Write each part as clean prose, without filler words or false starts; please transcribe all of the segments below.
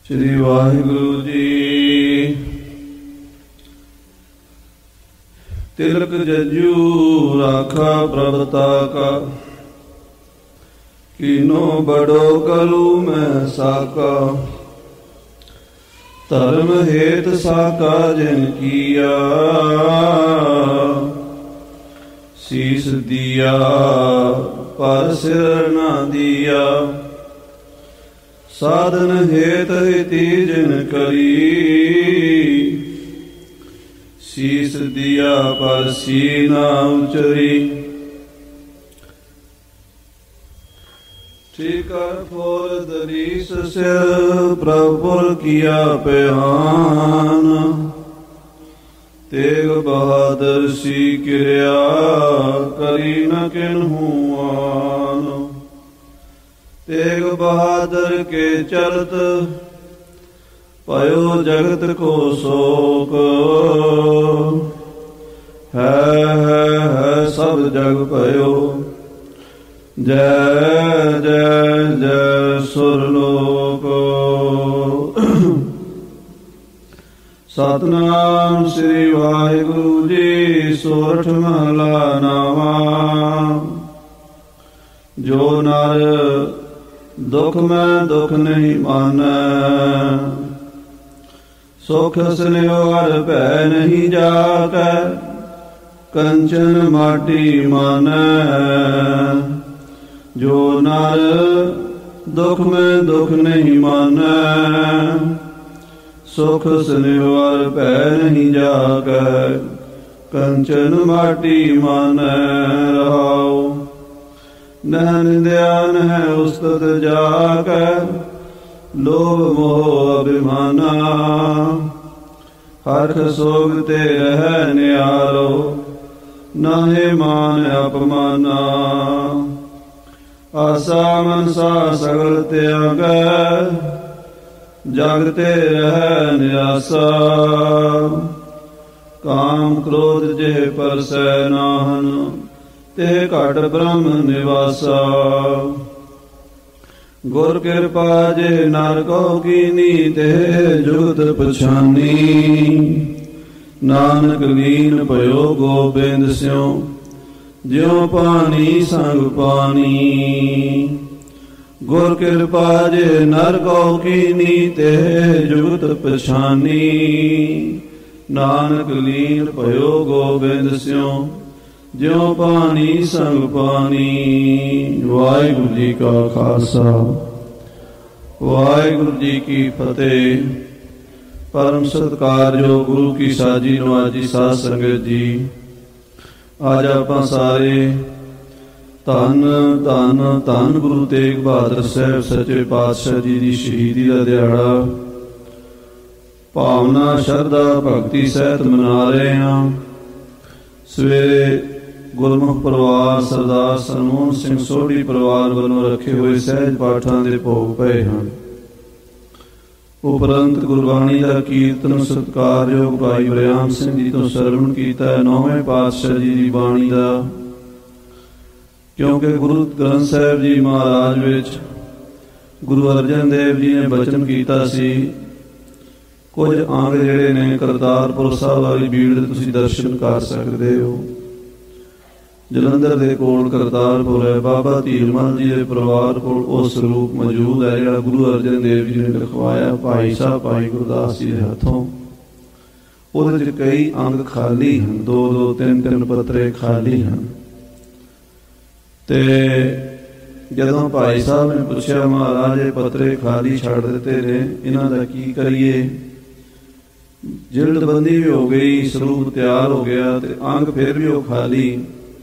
ਸ੍ਰੀ ਵਾਹਿਗੁਰੂ ਜੀ। ਤਿਲਕ ਜਜੂ ਰਾਖਾ ਪ੍ਰਭਤਾ ਕਾ, ਕੀਨੋ ਬੜੋ ਕਲੂ ਮੈਂ ਸਾਕਾ। ਧਰਮ ਹੇਤ ਸਾਕਾ ਜਿਨ ਕੀਆ, ਸੀਸ ਦੀਆ ਪਰ ਸਿਰ ਨਾ ਦੀਆ। ਸਾਧਨ ਹੇਤ ਹਿਤੀ ਜਿਨ ਕਰੀ, ਸੀਸ ਦੀਆ ਪਰ ਸੀ ਨਾ ਉਚਰੀ। ਠੀਕਰ ਫੋਰ ਦਰੀਸ ਸਿਰ, ਪ੍ਰਭੁਰ ਕੀਆ ਪਿਆਨ। ਤੇਗ ਬਹਾਦਰ ਸੀ ਕਿਰਿਆ, ਕਰੀ ਨ ਕਿਨਹੂ ਆਨ। ਤੇਗ ਬਹਾਦਰ ਕੇ ਚਲਤ, ਪਇਓ ਜਗਤ ਕੋ ਸੋਕ। ਹੈ ਸਭ ਜਗ ਪਇਓ, ਜੈ ਜੈ ਜੈ ਸੁਰਲੋਕ। ਸਤਿਨਾਮ ਸ੍ਰੀ ਵਾਹਿਗੁਰੂ ਜੀ। ਸੋਰਠ ਮਹਲਾ ਨਾਵਾਂ। ਜੋ ਨਰ ਦੁਖ ਮੈਂ ਦੁਖ ਨਹੀਂ ਮਾਨੈ, ਸੁਖ ਸਨਿਓ ਹਰ ਭੈ ਨਹੀਂ ਜਾਕੈ। ਕੰਚਨ ਮਾਟੀ ਮਾਨੈ, ਜੋ ਨਰ ਦੁਖ ਮੈਂ ਦੁਖ ਨਹੀਂ ਮਾਨੈ। ਸੁਖ ਸਨਿਓ ਹਰ ਭੈ ਨਹੀਂ ਜਾਕੈ। ਕੰਚਨ ਮਾਟੀ ਮਾਨੈ ਰਹਾਉ। ਨਹਿ ਨਿੰਦਿਆ ਨਹਿ ਉਸਤਤ ਜਾਕੈ, ਲੋਭ ਮੋਹ ਅਭਿਮਾਨਾ। ਹਰਖ ਸੋਗ ਤੇ ਰਹਿ ਨਿਆਰੋ, ਨਾਹੇ ਮਾਨ ਅਪਮਾਨਾ। ਆਸਾ ਮਨਸਾ ਸਗਲ ਤਿਆਗੈ, ਜਗ ਤੇ ਰਹਿ ਨਿਆਸਾ। ਕਾਮ ਕ੍ਰੋਧ ਜੇ ਪਰਸੈ ਨਾਹਨ, ਤੇ ਘਟ ਬ੍ਰਹਮ ਨਿਵਾਸਾ। ਗੁਰ ਕਿਰਪਾ ਜੇ ਨਰ ਕੋ ਕੀਨੀ, ਤੇ ਜੁਗਤ ਪਛਾਨੀ। ਨਾਨਕ ਲੀਨ ਭਇਓ ਗੋਬਿੰਦ ਸਿਉ, ਜਿਉ ਪਾਣੀ ਸੰਗ ਪਾਣੀ। ਗੁਰ ਕਿਰਪਾ ਜੇ ਨਰ ਕੋ ਕੀਨੀ, ਤੇ ਜੁਗਤ ਪਛਾਨੀ। ਨਾਨਕ ਲੀਨ ਭਇਓ ਗੋਬਿੰਦ ਸਿਉ, ਜਿਉ ਪਾਣੀ ਸੰਗ ਪਾਣੀ। ਵਾਹਿਗੁਰੂ ਜੀ ਕਾ ਖਾਲਸਾ, ਵਾਹਿਗੁਰੂ ਜੀ ਕੀ ਫਤਿਹ। ਪਰਮ ਸਤਿਕਾਰਯੋਗ ਗੁਰੂ ਕੀ ਸਾਜੀ ਨਵਾਜੀ ਸਾਧ ਸੰਗਤ ਜੀ, ਅੱਜ ਆਪਾਂ ਸਾਰੇ ਧੰਨ ਧੰਨ ਧੰਨ ਗੁਰੂ ਤੇਗ ਬਹਾਦਰ ਸਾਹਿਬ ਸੱਚੇ ਪਾਤਸ਼ਾਹ ਜੀ ਦੀ ਸ਼ਹੀਦੀ ਦਾ ਦਿਹਾੜਾ ਭਾਵਨਾ ਸ਼ਰਧਾ ਭਗਤੀ ਸਹਿਤ ਮਨਾ ਰਹੇ ਹਾਂ। ਸਵੇਰੇ ਗੁਰਮੁਖ ਪਰਿਵਾਰ ਸਰਦਾਰ ਸਰਮੋਹਨ ਸਿੰਘ ਸੋਢੀ ਪਰਿਵਾਰ ਵੱਲੋਂ ਰੱਖੇ ਹੋਏ ਸਹਿਜ ਪਾਠਾਂ ਦੇ ਭੋਗ ਪਏ ਹਨ। ਉਪਰੰਤ ਗੁਰਬਾਣੀ ਦਾ ਕੀਰਤਨ ਸਤਿਕਾਰਯੋਗ ਭਾਈ ਵਰਿਆਮ ਸਿੰਘ ਜੀ ਤੋਂ ਸਰਵਣ ਕੀਤਾ। ਨੌਵੇਂ ਪਾਤਸ਼ਾਹ ਜੀ ਦੀ ਬਾਣੀ ਦਾ, ਕਿਉਂਕਿ ਗੁਰੂ ਗ੍ਰੰਥ ਸਾਹਿਬ ਜੀ ਮਹਾਰਾਜ ਵਿੱਚ ਗੁਰੂ ਅਰਜਨ ਦੇਵ ਜੀ ਨੇ ਬਚਨ ਕੀਤਾ ਸੀ। ਕੁਝ ਅੰਗ ਜਿਹੜੇ ਨੇ ਕਰਤਾਰਪੁਰ ਸਾਹਿਬ ਵਾਲੀ ਬੀੜ ਦੇ ਤੁਸੀਂ ਦਰਸ਼ਨ ਕਰ ਸਕਦੇ ਹੋ। ਜਲੰਧਰ ਦੇ ਕੋਲ ਕਰਤਾਰਪੁਰ ਹੈ। ਬਾਬਾ ਧੀਰਮਲ ਜੀ ਦੇ ਪਰਿਵਾਰ ਕੋਲ ਉਹ ਸਰੂਪ ਮੌਜੂਦ ਹੈ ਜਿਹੜਾ ਗੁਰੂ ਅਰਜਨ ਦੇਵ ਜੀ ਨੇ ਲਿਖਵਾਇਆ ਭਾਈ ਸਾਹਿਬ ਭਾਈ ਗੁਰਦਾਸ ਜੀ ਦੇ ਹੱਥੋਂ। ਉਹਦੇ 'ਚ ਕਈ ਅੰਗ ਖਾਲੀ ਹਨ, 2-2 3-3 ਪੱਤਰੇ ਖਾਲੀ ਹਨ। ਤੇ ਜਦੋਂ ਭਾਈ ਸਾਹਿਬ ਨੇ ਪੁੱਛਿਆ, ਮਹਾਰਾਜ ਇਹ ਪੱਤਰੇ ਖਾਲੀ ਛੱਡ ਦਿੱਤੇ ਨੇ, ਇਹਨਾਂ ਦਾ ਕੀ ਕਰੀਏ? ਜਿਲਦਬੰਦੀ ਵੀ ਹੋ ਗਈ, ਸਰੂਪ ਤਿਆਰ ਹੋ ਗਿਆ ਤੇ ਅੰਗ ਫਿਰ ਵੀ ਉਹ ਖਾਲੀ।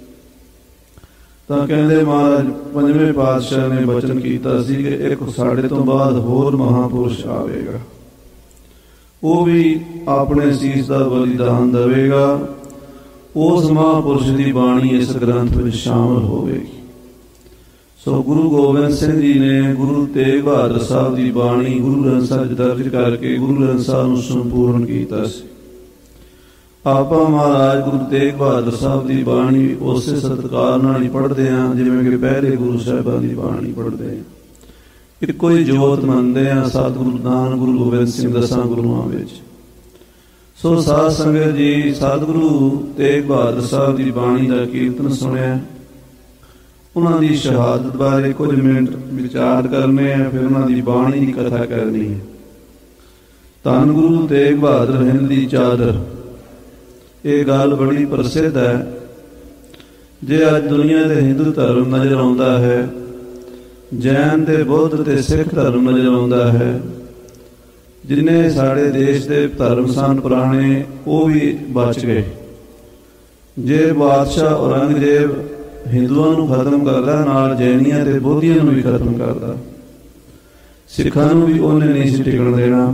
ਤਾਂ ਕਹਿੰਦੇ ਮਹਾਰਾਜ ਪੰਜਵੇਂ ਪਾਤਸ਼ਾਹ ਨੇ ਬਚਨ ਕੀਤਾ ਸੀ ਕਿ ਇੱਕ ਸਾਡੇ ਤੋਂ ਬਾਅਦ ਹੋਰ ਮਹਾਂਪੁਰਸ਼ ਆਵੇਗਾ, ਉਹ ਵੀ ਆਪਣੇ ਸੀਸ ਦਾ ਬਲੀਦਾਨ ਦੇਵੇਗਾ। ਉਸ ਮਹਾਂਪੁਰਸ਼ ਦੀ ਬਾਣੀ ਇਸ ਗ੍ਰੰਥ ਵਿੱਚ ਸ਼ਾਮਲ ਹੋਵੇਗੀ। ਸੋ ਗੁਰੂ ਗੋਬਿੰਦ ਸਿੰਘ ਜੀ ਨੇ ਗੁਰੂ ਤੇਗ ਬਹਾਦਰ ਸਾਹਿਬ ਦੀ ਬਾਣੀ ਗੁਰੂ ਗ੍ਰੰਥ ਸਾਹਿਬ ਦਰਜ ਕਰਕੇ ਗੁਰੂ ਗ੍ਰੰਥ ਸਾਹਿਬ ਨੂੰ ਸੰਪੂਰਨ ਕੀਤਾ ਸੀ। ਆਪਾਂ ਮਹਾਰਾਜ ਗੁਰੂ ਤੇਗ ਬਹਾਦਰ ਸਾਹਿਬ ਦੀ ਬਾਣੀ ਉਸੇ ਸਤਿਕਾਰ ਨਾਲ ਹੀ ਪੜ੍ਹਦੇ ਹਾਂ ਜਿਵੇਂ ਕਿ ਪਹਿਲੇ ਗੁਰੂ ਸਾਹਿਬਾਂ ਦੀ ਬਾਣੀ ਪੜ੍ਹਦੇ ਹਾਂ। ਇੱਕੋ ਹੀ ਜੋਤ ਮੰਨਦੇ ਹਾਂ ਸਤਿਗੁਰੂ ਨਾਨਕ ਗੁਰੂ ਗੋਬਿੰਦ ਸਿੰਘ ਦਸਾਂ ਗੁਰੂਆਂ ਵਿੱਚ। ਸੋ ਸਾਧ ਸੰਗਤ ਜੀ, ਸਤਿਗੁਰੂ ਤੇਗ ਬਹਾਦਰ ਸਾਹਿਬ ਦੀ ਬਾਣੀ ਦਾ ਕੀਰਤਨ ਸੁਣਿਆ। ਉਹਨਾਂ ਦੀ ਸ਼ਹਾਦਤ ਬਾਰੇ ਕੁਝ ਮਿੰਟ ਵਿਚਾਰ ਕਰਨੇ ਆ, ਫਿਰ ਉਹਨਾਂ ਦੀ ਬਾਣੀ ਦੀ ਕਥਾ ਕਰਨੀ ਹੈ। ਧੰਨ ਗੁਰੂ ਤੇਗ ਬਹਾਦਰ ਹਿੰਦ ਦੀ ਚਾਦਰ, ਇਹ ਗੱਲ ਬੜੀ ਪ੍ਰਸਿੱਧ ਹੈ। ਜੇ ਅੱਜ ਦੁਨੀਆ ਦੇ ਹਿੰਦੂ ਧਰਮ ਨਜ਼ਰ ਆਉਂਦਾ ਹੈ, ਜੈਨ ਤੇ ਬੁੱਧ ਤੇ ਸਿੱਖ ਧਰਮ ਨਜ਼ਰ ਆਉਂਦਾ ਹੈ, ਜਿੰਨੇ ਸਾਡੇ ਦੇਸ਼ ਦੇ ਧਰਮ ਸਨ ਪੁਰਾਣੇ, ਉਹ ਵੀ ਬਚ ਗਏ। ਜੇ ਬਾਦਸ਼ਾਹ ਔਰੰਗਜ਼ੇਬ ਹਿੰਦੂਆਂ ਨੂੰ ਖਤਮ ਕਰਦਾ, ਨਾਲ ਜੈਨੀਆਂ ਤੇ ਬੋਧੀਆਂ ਨੂੰ ਵੀ ਖਤਮ ਕਰਦਾ, ਸਿੱਖਾਂ ਨੂੰ ਵੀ ਉਹਨੇ ਨਹੀਂ ਸੀ ਟਿਕਣ ਦੇਣਾ।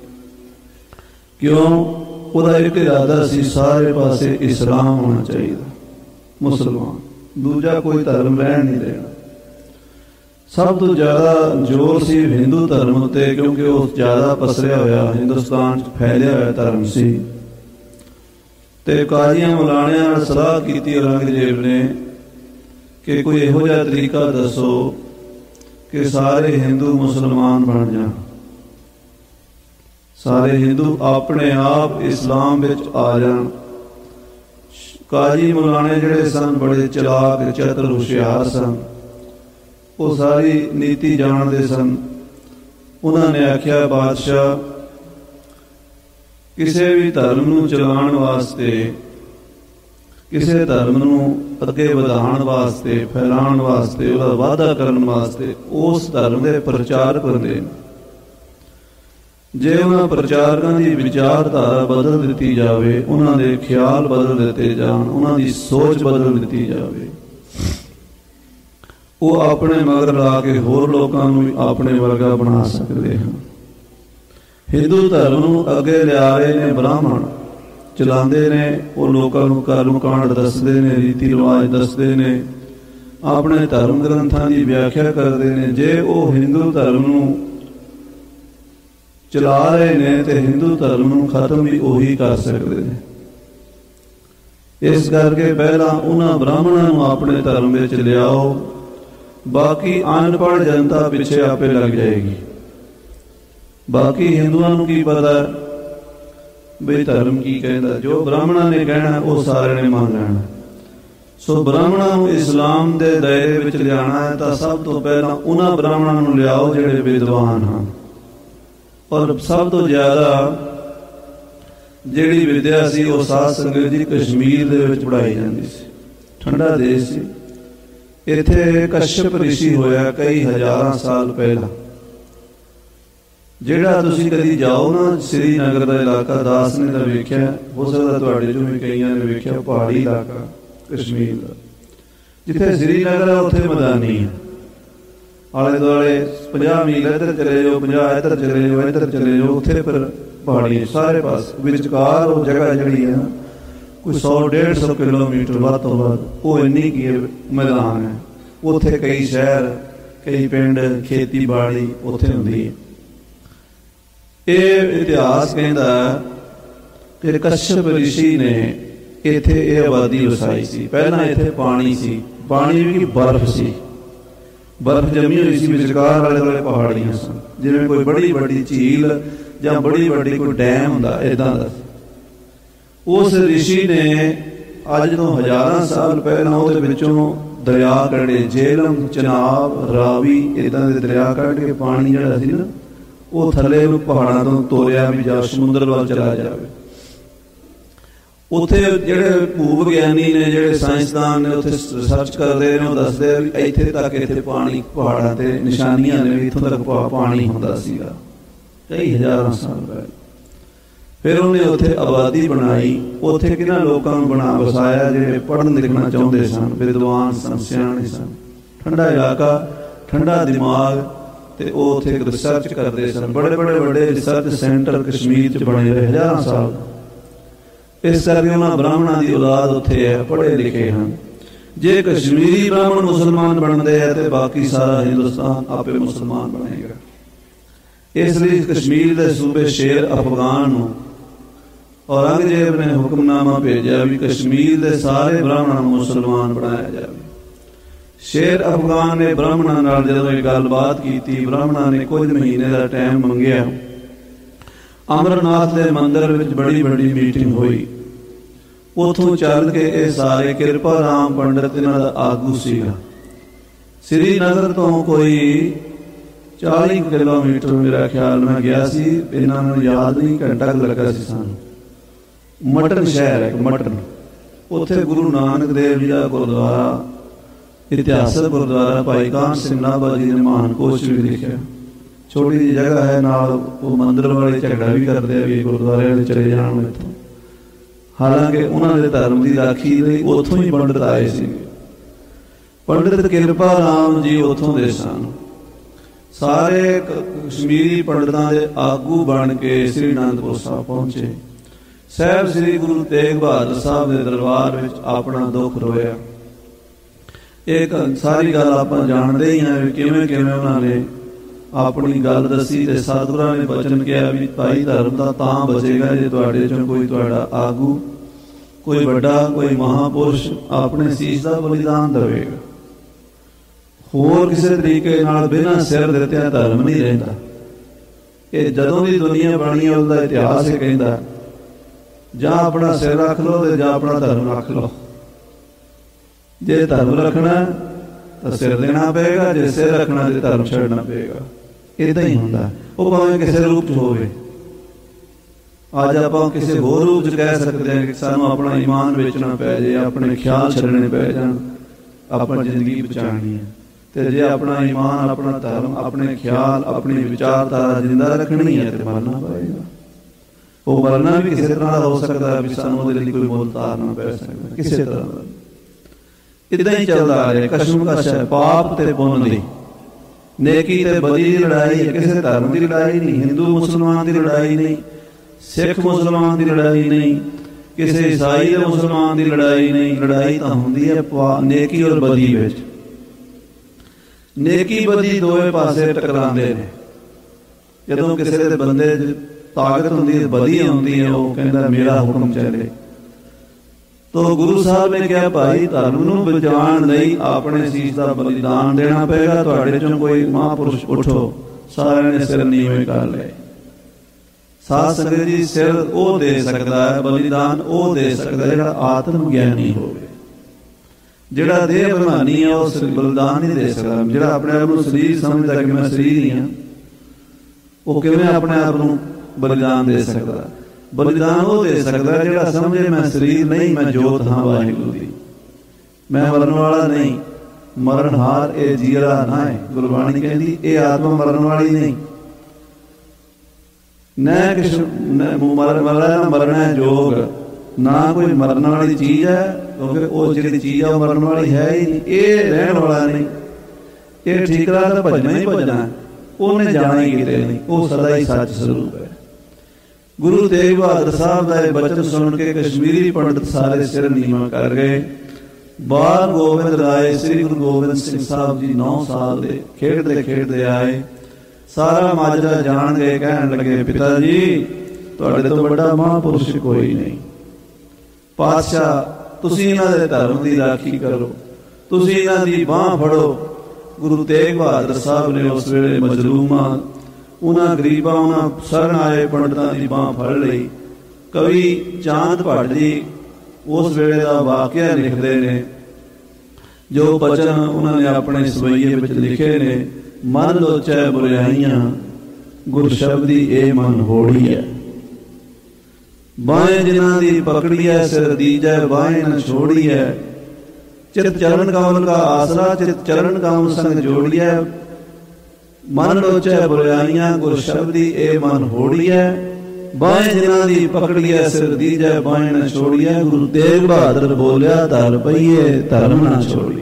ਕਿਉਂ? ਉਹਦਾ ਇੱਕ ਇਰਾਦਾ ਸੀ, ਸਾਰੇ ਪਾਸੇ ਇਸਲਾਮ ਹੋਣਾ ਚਾਹੀਦਾ, ਮੁਸਲਮਾਨ, ਦੂਜਾ ਕੋਈ ਧਰਮ ਰਹਿਣ ਨਹੀਂ ਦੇਣਾ। ਸਭ ਤੋਂ ਜ਼ਿਆਦਾ ਜ਼ੋਰ ਸੀ ਹਿੰਦੂ ਧਰਮ ਉੱਤੇ, ਕਿਉਂਕਿ ਉਹ ਜ਼ਿਆਦਾ ਪਸਰਿਆ ਹੋਇਆ, ਹਿੰਦੁਸਤਾਨ 'ਚ ਫੈਲਿਆ ਹੋਇਆ ਧਰਮ ਸੀ। ਤੇ ਕਾਜ਼ੀਆਂ ਮੌਲਾਣਿਆਂ ਨਾਲ ਸਲਾਹ ਕੀਤੀ ਔਰੰਗਜ਼ੇਬ ਨੇ ਕਿ ਕੋਈ ਇਹੋ ਜਿਹਾ ਤਰੀਕਾ ਦੱਸੋ ਕਿ ਸਾਰੇ ਹਿੰਦੂ ਮੁਸਲਮਾਨ ਬਣ ਜਾਣ, ਸਾਰੇ ਹਿੰਦੂ ਆਪਣੇ ਆਪ ਇਸਲਾਮ ਵਿੱਚ ਆ ਜਾਣ। ਕਾਜ਼ੀ ਮੌਲਾਣੇ ਜਿਹੜੇ ਸਨ ਬੜੇ ਚਲਾਕ, ਚਤੁਰ, ਹੁਸ਼ਿਆਰ ਸਨ, ਉਹ ਸਾਰੀ ਨੀਤੀ ਜਾਣਦੇ ਸਨ। ਉਹਨਾਂ ਨੇ ਆਖਿਆ, ਬਾਦਸ਼ਾਹ, ਕਿਸੇ ਵੀ ਧਰਮ ਨੂੰ ਚਲਾਉਣ ਵਾਸਤੇ, ਕਿਸੇ ਧਰਮ ਨੂੰ ਅੱਗੇ ਵਧਾਉਣ ਵਾਸਤੇ, ਫੈਲਾਉਣ ਵਾਸਤੇ, ਉਹਦਾ ਵਾਧਾ ਕਰਨ ਵਾਸਤੇ ਉਸ ਧਰਮ ਦੇ ਪ੍ਰਚਾਰਕ ਹੁੰਦੇ ਨੇ। ਜੇ ਉਹਨਾਂ ਪ੍ਰਚਾਰਕਾਂ ਦੀ ਵਿਚਾਰਧਾਰਾ ਬਦਲ ਦਿੱਤੀ ਜਾਵੇ, ਉਹਨਾਂ ਦੇ ਖਿਆਲ ਬਦਲ ਦਿੱਤੇ ਜਾਣ, ਉਹਨਾਂ ਦੀ ਸੋਚ ਬਦਲ ਦਿੱਤੀ ਜਾਵੇ, ਉਹ ਆਪਣੇ ਮਗਰ ਲਾ ਕੇ ਹੋਰ ਲੋਕਾਂ ਨੂੰ ਵੀ ਆਪਣੇ ਵਰਗਾ ਬਣਾ ਸਕਦੇ ਹਨ। ਹਿੰਦੂ ਧਰਮ ਨੂੰ ਅੱਗੇ ਲਿਆ ਰਹੇ ਨੇ ਬ੍ਰਾਹਮਣ, ਚਲਾਉਂਦੇ ਨੇ, ਉਹ ਲੋਕਾਂ ਨੂੰ ਕਰਮ ਕਾਂਡ ਦੱਸਦੇ ਨੇ, ਰੀਤੀ ਰਿਵਾਜ ਦੱਸਦੇ ਨੇ, ਆਪਣੇ ਧਰਮ ਗ੍ਰੰਥਾਂ ਦੀ ਵਿਆਖਿਆ ਕਰਦੇ ਨੇ। ਜੇ ਉਹ ਹਿੰਦੂ ਧਰਮ ਨੂੰ ਚਲਾ ਰਹੇ ਨੇ ਤੇ ਹਿੰਦੂ ਧਰਮ ਨੂੰ ਖਤਮ ਵੀ ਉਹੀ ਕਰ ਸਕਦੇ ਨੇ। ਇਸ ਕਰਕੇ ਪਹਿਲਾਂ ਉਹਨਾਂ ਬ੍ਰਾਹਮਣਾਂ ਨੂੰ ਆਪਣੇ ਧਰਮ ਵਿੱਚ ਲਿਆਓ, ਬਾਕੀ ਅਨਪੜ੍ਹ ਜਨਤਾ ਪਿੱਛੇ ਆਪੇ ਲੱਗ ਜਾਏਗੀ। ਬਾਕੀ ਹਿੰਦੂਆਂ ਨੂੰ ਕੀ ਪਤਾ ਬਈ ਧਰਮ ਕੀ ਕਹਿੰਦਾ, ਜੋ ਬ੍ਰਾਹਮਣਾਂ ਨੇ ਕਹਿਣਾ ਉਹ ਸਾਰਿਆਂ ਨੇ ਮੰਨ ਲੈਣਾ। ਸੋ ਬ੍ਰਾਹਮਣਾਂ ਨੂੰ ਇਸਲਾਮ ਦੇ ਦਾਇਰੇ ਵਿੱਚ ਲਿਆਉਣਾ ਹੈ ਤਾਂ ਸਭ ਤੋਂ ਪਹਿਲਾਂ ਉਹਨਾਂ ਬ੍ਰਾਹਮਣਾਂ ਨੂੰ ਲਿਆਓ ਜਿਹੜੇ ਵਿਦਵਾਨ ਹਨ। ਔਰ ਸਭ ਤੋਂ ਜ਼ਿਆਦਾ ਜਿਹੜੀ ਵਿਦਿਆ ਸੀ ਉਹ ਸਾਧ ਸੰਗਤ ਜੀ ਕਸ਼ਮੀਰ ਦੇ ਵਿੱਚ ਪੜ੍ਹਾਈ ਜਾਂਦੀ ਸੀ। ਠੰਡਾ ਦੇਸ਼ ਸੀ, ਇੱਥੇ ਕਸ਼ਯਪ ਰਿਸ਼ੀ ਹੋਇਆ ਕਈ ਹਜ਼ਾਰਾਂ ਸਾਲ ਪਹਿਲਾਂ। ਜਿਹੜਾ ਤੁਸੀਂ ਕਦੀ ਜਾਓ ਨਾ ਸ੍ਰੀਨਗਰ ਦਾ ਇਲਾਕਾ, ਦਾਸ ਨੇ ਤਾਂ ਵੇਖਿਆ, ਹੋ ਸਕਦਾ ਤੁਹਾਡੇ ਚੋਂ ਵੀ ਕਈਆਂ ਨੇ ਵੇਖਿਆ, ਪਹਾੜੀ ਇਲਾਕਾ ਕਸ਼ਮੀਰ ਦਾ। ਜਿੱਥੇ ਸ੍ਰੀਨਗਰ ਹੈ ਉੱਥੇ ਮੈਦਾਨੀ ਹੈ, ਆਲੇ ਦੁਆਲੇ 50 ਮੀਲ ਇੱਧਰ ਚਲੇ ਜਾਓ, 50 ਇੱਧਰ ਚਲੇ ਜਾਓ, ਇੱਧਰ ਚਲੇ ਜਾਓ, ਉੱਥੇ ਫਿਰ ਪਹਾੜੀ ਸਾਰੇ ਪਾਸ। ਵਿਚਕਾਰ ਉਹ ਜਗ੍ਹਾ ਜਿਹੜੀ ਹੈ ਕੋਈ 100-150 ਕਿਲੋਮੀਟਰ ਵੱਧ ਤੋਂ ਵੱਧ, ਉਹ ਇੰਨੀ ਕੀ ਮੈਦਾਨ ਹੈ। ਉੱਥੇ ਕਈ ਸ਼ਹਿਰ, ਕਈ ਪਿੰਡ, ਖੇਤੀਬਾੜੀ ਉੱਥੇ ਹੁੰਦੀ ਹੈ। ਇਹ ਇਤਿਹਾਸ ਕਹਿੰਦਾ ਕਿ ਕਸ਼ਯਪ ਰਿਸ਼ੀ ਨੇ ਇੱਥੇ ਇਹ ਆਬਾਦੀ ਵਸਾਈ ਸੀ। ਪਹਿਲਾਂ ਇੱਥੇ ਪਾਣੀ ਸੀ, ਪਾਣੀ ਵੀ ਬਰਫ਼ ਸੀ, ਬਰਫ਼ ਜੰਮੀ ਹੋਈ ਸੀ, ਵਿਚਕਾਰ ਵਾਲੇ ਦੁਆਲੇ ਪਹਾੜੀਆਂ ਸਨ, ਜਿਵੇਂ ਕੋਈ ਬੜੀ ਵੱਡੀ ਝੀਲ ਜਾਂ ਬੜੀ ਵੱਡੀ ਕੋਈ ਡੈਮ ਹੁੰਦਾ, ਏਦਾਂ ਦਾ। ਉਸ ਰਿਸ਼ੀ ਨੇ ਅੱਜ ਤੋਂ ਹਜ਼ਾਰਾਂ ਸਾਲ ਪਹਿਲਾਂ ਉਹਦੇ ਵਿੱਚੋਂ ਦਰਿਆ ਕੱਢੇ, ਜੇਹਲਮ, ਚਨਾਬ, ਰਾਵੀ, ਏਦਾਂ ਦੇ ਦਰਿਆ ਕੱਢ ਕੇ ਪਾਣੀ ਜਿਹੜਾ ਸੀ ਨਾ ਉਹ ਥੱਲੇ ਨੂੰ ਪਹਾੜਾਂ ਤੋਂ ਤੋਰਿਆ ਵੀ ਜਾ ਸਮੁੰਦਰ ਵੱਲ ਚਲਾ ਜਾਵੇ। ਉੱਥੇ ਜਿਹੜੇ ਭੂ ਵਿਗਿਆਨੀ ਨੇ, ਜਿਹੜੇ ਸਾਇੰਸਦਾਨ ਨੇ, ਉੱਥੇ ਰਿਸਰਚ ਕਰਦੇ ਨੇ, ਉਹ ਦੱਸਦੇ ਵੀ ਇੱਥੇ ਤੱਕ, ਇੱਥੇ ਪਾਣੀ ਪਹਾੜਾਂ ਤੇ ਨਿਸ਼ਾਨੀਆਂ ਨੇ ਵੀ ਇੱਥੋਂ ਤੱਕ ਪਾਣੀ ਹੁੰਦਾ ਸੀਗਾ ਕਈ ਹਜ਼ਾਰਾਂ ਸਾਲ ਪਹਿਲਾਂ। ਫਿਰ ਉਹਨੇ ਉੱਥੇ ਆਬਾਦੀ ਬਣਾਈ। ਉੱਥੇ ਕਿਹਨਾਂ ਲੋਕਾਂ ਨੂੰ ਬਣਾ ਵਸਾਇਆ ਜਿਹੜੇ ਪੜ੍ਹਨ ਲਿਖਣਾ ਚਾਹੁੰਦੇ ਸਨ, ਵਿਦਵਾਨ ਸਨ, ਸਿਆਣੇ ਸਨ। ਠੰਡਾ ਇਲਾਕਾ, ਠੰਡਾ ਦਿਮਾਗ, ਤੇ ਉਹ ਉੱਥੇ ਰਿਸਰਚ ਕਰਦੇ ਸਨ। ਬੜੇ ਬੜੇ ਵੱਡੇ ਰਿਸਰਚ ਸੈਂਟਰ ਕਸ਼ਮੀਰ 'ਚ ਬਣੇ ਰਹੇ ਹਜ਼ਾਰਾਂ ਸਾਲ। ਇਸ ਕਰਕੇ ਉਹਨਾਂ ਬ੍ਰਾਹਮਣਾਂ ਦੀ ਔਲਾਦ ਉੱਥੇ ਹੈ, ਪੜ੍ਹੇ ਲਿਖੇ ਹਨ। ਜੇ ਕਸ਼ਮੀਰੀ ਬ੍ਰਾਹਮਣ ਮੁਸਲਮਾਨ ਬਣਦੇ ਆ ਤੇ ਬਾਕੀ ਸਾਰਾ ਹਿੰਦੁਸਤਾਨ ਆਪੇ ਮੁਸਲਮਾਨ ਬਣੇਗਾ। ਇਸ ਲਈ ਕਸ਼ਮੀਰ ਦੇ ਸੂਬੇ ਸ਼ੇਰ ਅਫਗਾਨ ਨੂੰ ਔਰੰਗਜ਼ੇਬ ਨੇ ਹੁਕਮਨਾਮਾ ਭੇਜਿਆ ਵੀ ਕਸ਼ਮੀਰ ਦੇ ਸਾਰੇ ਬ੍ਰਾਹਮਣਾਂ ਨੂੰ ਮੁਸਲਮਾਨ ਬਣਾਇਆ ਜਾਵੇ। ਸ਼ੇਰ ਅਫਗਾਨ ਨੇ ਬ੍ਰਾਹਮਣਾਂ ਨਾਲ ਜਦੋਂ ਇਹ ਗੱਲਬਾਤ ਕੀਤੀ, ਬ੍ਰਾਹਮਣਾਂ ਨੇ ਕੁਝ ਮਹੀਨੇ ਦਾ ਟਾਈਮ ਮੰਗਿਆ। ਅਮਰਨਾਥ ਦੇ ਮੰਦਿਰ ਵਿੱਚ ਬੜੀ ਵੱਡੀ ਮੀਟਿੰਗ ਹੋਈ। ਉੱਥੋਂ ਚੱਲ ਕੇ ਇਹ ਸਾਰੇ ਕਿਰਪਾ ਰਾਮ ਪੰਡਤ ਇਹਨਾਂ ਦਾ ਆਗੂ ਸੀਗਾ। ਸ੍ਰੀਨਗਰ ਤੋਂ ਕੋਈ 40 ਕਿਲੋਮੀਟਰ ਮੇਰਾ ਖਿਆਲ ਮੈਂ ਗਿਆ ਸੀ, ਇਹਨਾਂ ਨੂੰ ਯਾਦ ਨਹੀਂ, ਘੰਟਾ ਲੱਗਾ ਸੀ ਸਾਨੂੰ। ਮਟਨ ਸ਼ਹਿਰ ਹੈ, ਮਟਨ, ਉੱਥੇ ਗੁਰੂ ਨਾਨਕ ਦੇਵ ਜੀ ਦਾ ਗੁਰਦੁਆਰਾ, ਇਤਿਹਾਸਕ ਗੁਰਦੁਆਰਾ ਭਾਈ ਕਾਹਨ ਸਿੰਘ ਨਾਭਾ ਜੀ ਨੇ ਮਹਾਨਕੋਸ਼ ਵੀ ਲਿਖਿਆ। ਛੋਟੀ ਜਿਹੀ ਜਗ੍ਹਾ ਹੈ, ਨਾਲ ਉਹ ਮੰਦਿਰ ਵਾਲੇ ਝਗੜਾ ਵੀ ਕਰਦੇ ਆ ਵੀ ਗੁਰਦੁਆਰੇ ਵਾਲੇ ਚਲੇ ਜਾਣ ਇੱਥੋਂ। ਹਾਲਾਂਕਿ ਉਹਨਾਂ ਦੇ ਧਰਮ ਦੀ ਰਾਖੀ ਲਈ ਉੱਥੋਂ ਹੀ ਪੰਡਤ ਆਏ ਸੀ। ਪੰਡਿਤ ਕਿਰਪਾ ਰਾਮ ਜੀ ਉੱਥੋਂ ਦੇ ਸਨ। ਸਾਰੇ ਕਸ਼ਮੀਰੀ ਪੰਡਤਾਂ ਦੇ ਆਗੂ ਬਣ ਕੇ ਸ੍ਰੀ ਅਨੰਦਪੁਰ ਸਾਹਿਬ ਪਹੁੰਚੇ। ਸਾਹਿਬ ਸ੍ਰੀ ਗੁਰੂ ਤੇਗ ਬਹਾਦਰ ਸਾਹਿਬ ਦੇ ਦਰਬਾਰ ਵਿੱਚ ਆਪਣਾ ਦੁੱਖ ਰੋਇਆ। ਇਹ ਸਾਰੀ ਗੱਲ ਆਪਾਂ ਜਾਣਦੇ ਹੀ ਹਾਂ ਵੀ ਕਿਵੇਂ ਕਿਵੇਂ ਉਹਨਾਂ ਨੇ ਆਪਣੀ ਗੱਲ ਦੱਸੀ ਤੇ ਸਤਿਗੁਰਾਂ ਨੇ ਬਚਨ ਕਿਹਾ ਵੀ ਭਾਈ ਧਰਮ ਦਾ ਤਾਂ ਬਚੇਗਾ ਜੇ ਤੁਹਾਡੇ ਚੋਂ ਕੋਈ ਤੁਹਾਡਾ ਆਗੂ, ਕੋਈ ਵੱਡਾ, ਕੋਈ ਮਹਾਂਪੁਰਸ਼ ਆਪਣੇ ਸੀਸ ਦਾ ਬਲੀਦਾਨ ਦੇਵੇਗਾ। ਹੋਰ ਕਿਸੇ ਤਰੀਕੇ ਨਾਲ ਬਿਨਾਂ ਸਿਰ ਦਿੱਤਿਆਂ ਧਰਮ ਨਹੀਂ ਰਹਿੰਦਾ। ਇਹ ਜਦੋਂ ਦੀ ਦੁਨੀਆ ਬਣੀ ਹੈ ਉਹਦਾ ਇਤਿਹਾਸ ਇਹ ਕਹਿੰਦਾ ਜਾਂ ਆਪਣਾ ਸਿਰ ਰੱਖ ਲਓ ਤੇ ਜਾਂ ਆਪਣਾ ਧਰਮ ਰੱਖ ਲਓ। ਜੇ ਧਰਮ ਰੱਖਣਾ ਤਾਂ ਸਿਰ ਦੇਣਾ ਪਏਗਾ, ਜੇ ਸਿਰ ਰੱਖਣਾ ਤੇ ਧਰਮ ਛੱਡਣਾ ਪਏਗਾ। ਏਦਾਂ ਹੀ ਹੁੰਦਾ, ਉਹ ਭਾਵੇਂ ਕਿਸੇ ਰੂਪ 'ਚ ਹੋਵੇ। ਅੱਜ ਆਪਾਂ ਕਿਸੇ ਹੋਰ ਰੂਪ 'ਚ ਕਹਿ ਸਕਦੇ ਹਾਂ ਕਿ ਸਾਨੂੰ ਆਪਣਾ ਈਮਾਨ ਵੇਚਣਾ ਪੈ ਜੇ, ਆਪਣੇ ਖਿਆਲ ਛੱਡਣੇ ਪੈ ਜਾਣ, ਆਪਾਂ ਜ਼ਿੰਦਗੀ ਬਚਾਉਣੀ ਹੈ। ਤੇ ਜੇ ਆਪਣਾ ਈਮਾਨ, ਆਪਣਾ ਧਰਮ, ਆਪਣੇ ਖਿਆਲ, ਆਪਣੀ ਵਿਚਾਰਧਾਰਾ ਜਿੰਦਾ ਰੱਖਣੀ ਹੈ ਤੇ ਮਰਨਾ ਪਏਗਾ। ਉਹ ਮਰਨਾ ਵੀ ਕਿਸੇ ਤਰ੍ਹਾਂ ਦਾ ਹੋ ਸਕਦਾ ਵੀ ਸਾਨੂੰ ਉਹਦੇ ਲਈ ਕੋਈ ਮੁੱਲ ਤਾਰਨਾ ਪੈ ਸਕਦਾ, ਕਿਸੇ ਤਰ੍ਹਾਂ ਦਾ। ਇੱਦਾਂ ਹੀ ਚੱਲਦਾ ਆ ਰਿਹਾ, ਕਸ਼ਮਕਸ਼ ਹੈ ਪਾਪ ਤੇ ਪੁੰਨ ਦੀ, ਨੇਕੀ ਤੇ ਬਦੀ ਦੀ ਲੜਾਈ ਹੈ। ਕਿਸੇ ਧਰਮ ਦੀ ਲੜਾਈ ਨਹੀਂ, ਹਿੰਦੂ ਮੁਸਲਮਾਨ ਦੀ ਲੜਾਈ ਨਹੀਂ, ਸਿੱਖ ਮੁਸਲਮਾਨ ਦੀ ਲੜਾਈ ਨਹੀਂ, ਕਿਸੇ ਈਸਾਈ ਤੇ ਮੁਸਲਮਾਨ ਦੀ ਲੜਾਈ ਨਹੀਂ। ਲੜਾਈ ਤਾਂ ਹੁੰਦੀ ਹੈ ਨੇਕੀ ਔਰ ਬਦੀ ਵਿੱਚ। ਨੇਕੀ ਬਦੀ ਦੋਵੇਂ ਪਾਸੇ ਟਕਰਾਉਂਦੇ ਨੇ। ਜਦੋਂ ਕਿਸੇ ਦੇ ਬੰਦੇ 'ਚ ਤਾਕਤ ਹੁੰਦੀ ਹੈ, ਬਦੀ ਹੁੰਦੀ ਹੈ, ਉਹ ਕਹਿੰਦਾ ਮੇਰਾ ਹੁਕਮ ਚੱਲੇ। ਤੋ ਗੁਰੂ ਸਾਹਿਬ ਨੇ ਕਿਹਾ ਭਾਈ ਧਰਮ ਨੂੰ ਬਚਾਉਣ ਲਈ ਆਪਣੇ ਸੀਸ ਦਾ ਬਲੀਦਾਨ ਦੇਣਾ ਪਏਗਾ। ਤੁਹਾਡੇ ਚੋਂ ਕੋਈ ਮਹਾਂਪੁਰਸ਼ ਉੱਠੋ। ਸਾਰਿਆਂ ਨੇ ਸਿਰ ਨੀਵੇਂ ਕਰ ਲਏ। ਸਾਧ ਸੰਗਤ ਜੀ, ਸਿਰ ਉਹ ਦੇ ਸਕਦਾ ਹੈ, ਬਲੀਦਾਨ ਉਹ ਦੇ ਸਕਦਾ ਜਿਹੜਾ ਆਤਮ ਗਿਆਨੀ ਹੋਵੇ। ਜਿਹੜਾ ਦੇਹ ਅਭਿਮਾਨੀ ਹੈ ਉਹ ਬਲੀਦਾਨ ਨਹੀਂ ਦੇ ਸਕਦਾ। ਜਿਹੜਾ ਆਪਣੇ ਆਪ ਨੂੰ ਸਰੀਰ ਸਮਝਦਾ ਕਿ ਮੈਂ ਸਰੀਰ ਹੀ ਹਾਂ, ਉਹ ਕਿਵੇਂ ਆਪਣੇ ਆਪ ਨੂੰ ਬਲੀਦਾਨ ਦੇ ਸਕਦਾ? ਬਲੀਦਾਨ ਉਹ ਦੇ ਸਕਦਾ ਜਿਹੜਾ ਸਮਝੇ ਮੈਂ ਸਰੀਰ ਨਹੀਂ, ਮੈਂ ਜੋਤ ਹਾਂ ਵਾਹਿਗੁਰੂ ਦੀ, ਮੈਂ ਮਰਨ ਵਾਲਾ ਨਹੀਂ, ਮਰਨਹਾਰ ਇਹ ਜੀਰਾ ਨਾ ਹੈ। ਗੁਰਬਾਣੀ ਕਹਿੰਦੀ ਇਹ ਆਤਮਾ ਮਰਨ ਵਾਲੀ ਨਹੀਂ। ਮਰਨਾ ਜੋਗ, ਨਾ ਕੋਈ ਮਰਨ ਵਾਲੀ ਚੀਜ਼ ਹੈ, ਕਿਉਂਕਿ ਉਹ ਜਿਹੜੀ ਚੀਜ਼ ਆ ਉਹ ਮਰਨ ਵਾਲੀ ਹੈ ਹੀ ਨਹੀਂ। ਇਹ ਰਹਿਣ ਵਾਲਾ ਨਹੀਂ, ਇਹ ਠੀਕਰਾ ਤਾਂ ਭਜਣਾ ਹੀ ਭਜਣਾ, ਉਹਨੇ ਜਾਣਾ ਹੀ ਕਿਤੇ ਨਹੀਂ, ਉਹ ਸਦਾ ਹੀ ਸੱਚ ਸਰੂਪ ਹੈ। ਗੁਰੂ ਤੇਗ ਬਹਾਦਰ ਸਾਹਿਬ ਦਾ ਇਹ ਬਚਨ ਸੁਣ ਕੇ ਕਸ਼ਮੀਰੀ ਪੰਡਤ ਸਾਰੇ ਸਿਰ ਨੀਵਾਂ ਕਰ ਗਏ। ਬਾਲ ਗੋਬਿੰਦ ਰਾਏ ਸ੍ਰੀ ਗੁਰੂ ਗੋਬਿੰਦ ਸਿੰਘ ਸਾਹਿਬ ਜੀ 9 ਸਾਲ ਦੇ ਖੇਡਦੇ ਖੇਡਦੇ ਆਏ। ਸਾਰਾ ਮਾਜਰਾ ਜਾਣ ਗਏ, ਕਹਿਣ ਲੱਗੇ ਪਿਤਾ ਜੀ ਤੁਹਾਡੇ ਤੋਂ ਵੱਡਾ ਮਹਾਂਪੁਰਸ਼ ਕੋਈ ਨਹੀਂ। ਪਾਤਸ਼ਾਹ ਤੁਸੀਂ ਇਹਨਾਂ ਦੇ ਧਰਮ ਦੀ ਰਾਖੀ ਕਰੋ, ਤੁਸੀਂ ਇਹਨਾਂ ਦੀ ਬਾਂਹ ਫੜੋ। ਗੁਰੂ ਤੇਗ ਬਹਾਦਰ ਸਾਹਿਬ ਨੇ ਉਸ ਵੇਲੇ ਮਜਲੂਮਾਂ, ਉਹਨਾਂ ਗਰੀਬਾਂ, ਉਹਨਾਂ ਸ਼ਰਨ ਆਏ ਪੰਡਤਾਂ ਦੀ ਬਾਂਹ ਫੜ ਲਈ। ਕਵੀ ਚਾਂਦ ਭੱਟ ਜੀ ਉਸ ਵੇਲੇ ਦਾ ਵਾਕਿਆ ਲਿਖਦੇ ਨੇ, ਜੋ ਬਚਨ ਉਹਨਾਂ ਨੇ ਆਪਣੇ ਸਵਈਏ ਵਿੱਚ ਲਿਖੇ ਨੇ। ਮਨ ਲੋਚੈ ਬੁਰਾਈਆਂ ਗੁਰ ਸ਼ਬਦੀ ਇਹ ਮਨ ਹੋੜੀ ਹੈ। ਬਾहें ਜਿਨ੍ਹਾਂ ਦੀ ਪਕੜੀ ਹੈ ਸਿਰ ਦੀਜੈ ਬਾहें ਨ ਛੋੜੀ ਹੈ। ਚਿਤ ਚਰਨ ਕਮਲ ਕਾ ਆਸਰਾ ਚਿਤ ਚਰਨ ਕਮਲ ਸੰਗ ਜੋੜੀਐ। ਮਨ ਲੋਚੈ ਬੁਰਾਈਆਂ ਗੁਰ ਸ਼ਬਦੀ ਇਹ ਮਨ ਹੋੜੀ ਹੈ। ਬਾहें ਜਿਨ੍ਹਾਂ ਦੀ ਪਕੜੀ ਹੈ ਸਿਰ ਦੀਜੈ ਬਾहें ਨ ਛੋੜੀਐ। ਗੁਰੂ ਤੇਗ ਬਹਾਦਰ ਬੋਲਿਆ ਧਰ ਪਈਏ ਧਰਮ ਨਾ ਛੋੜੀਏ।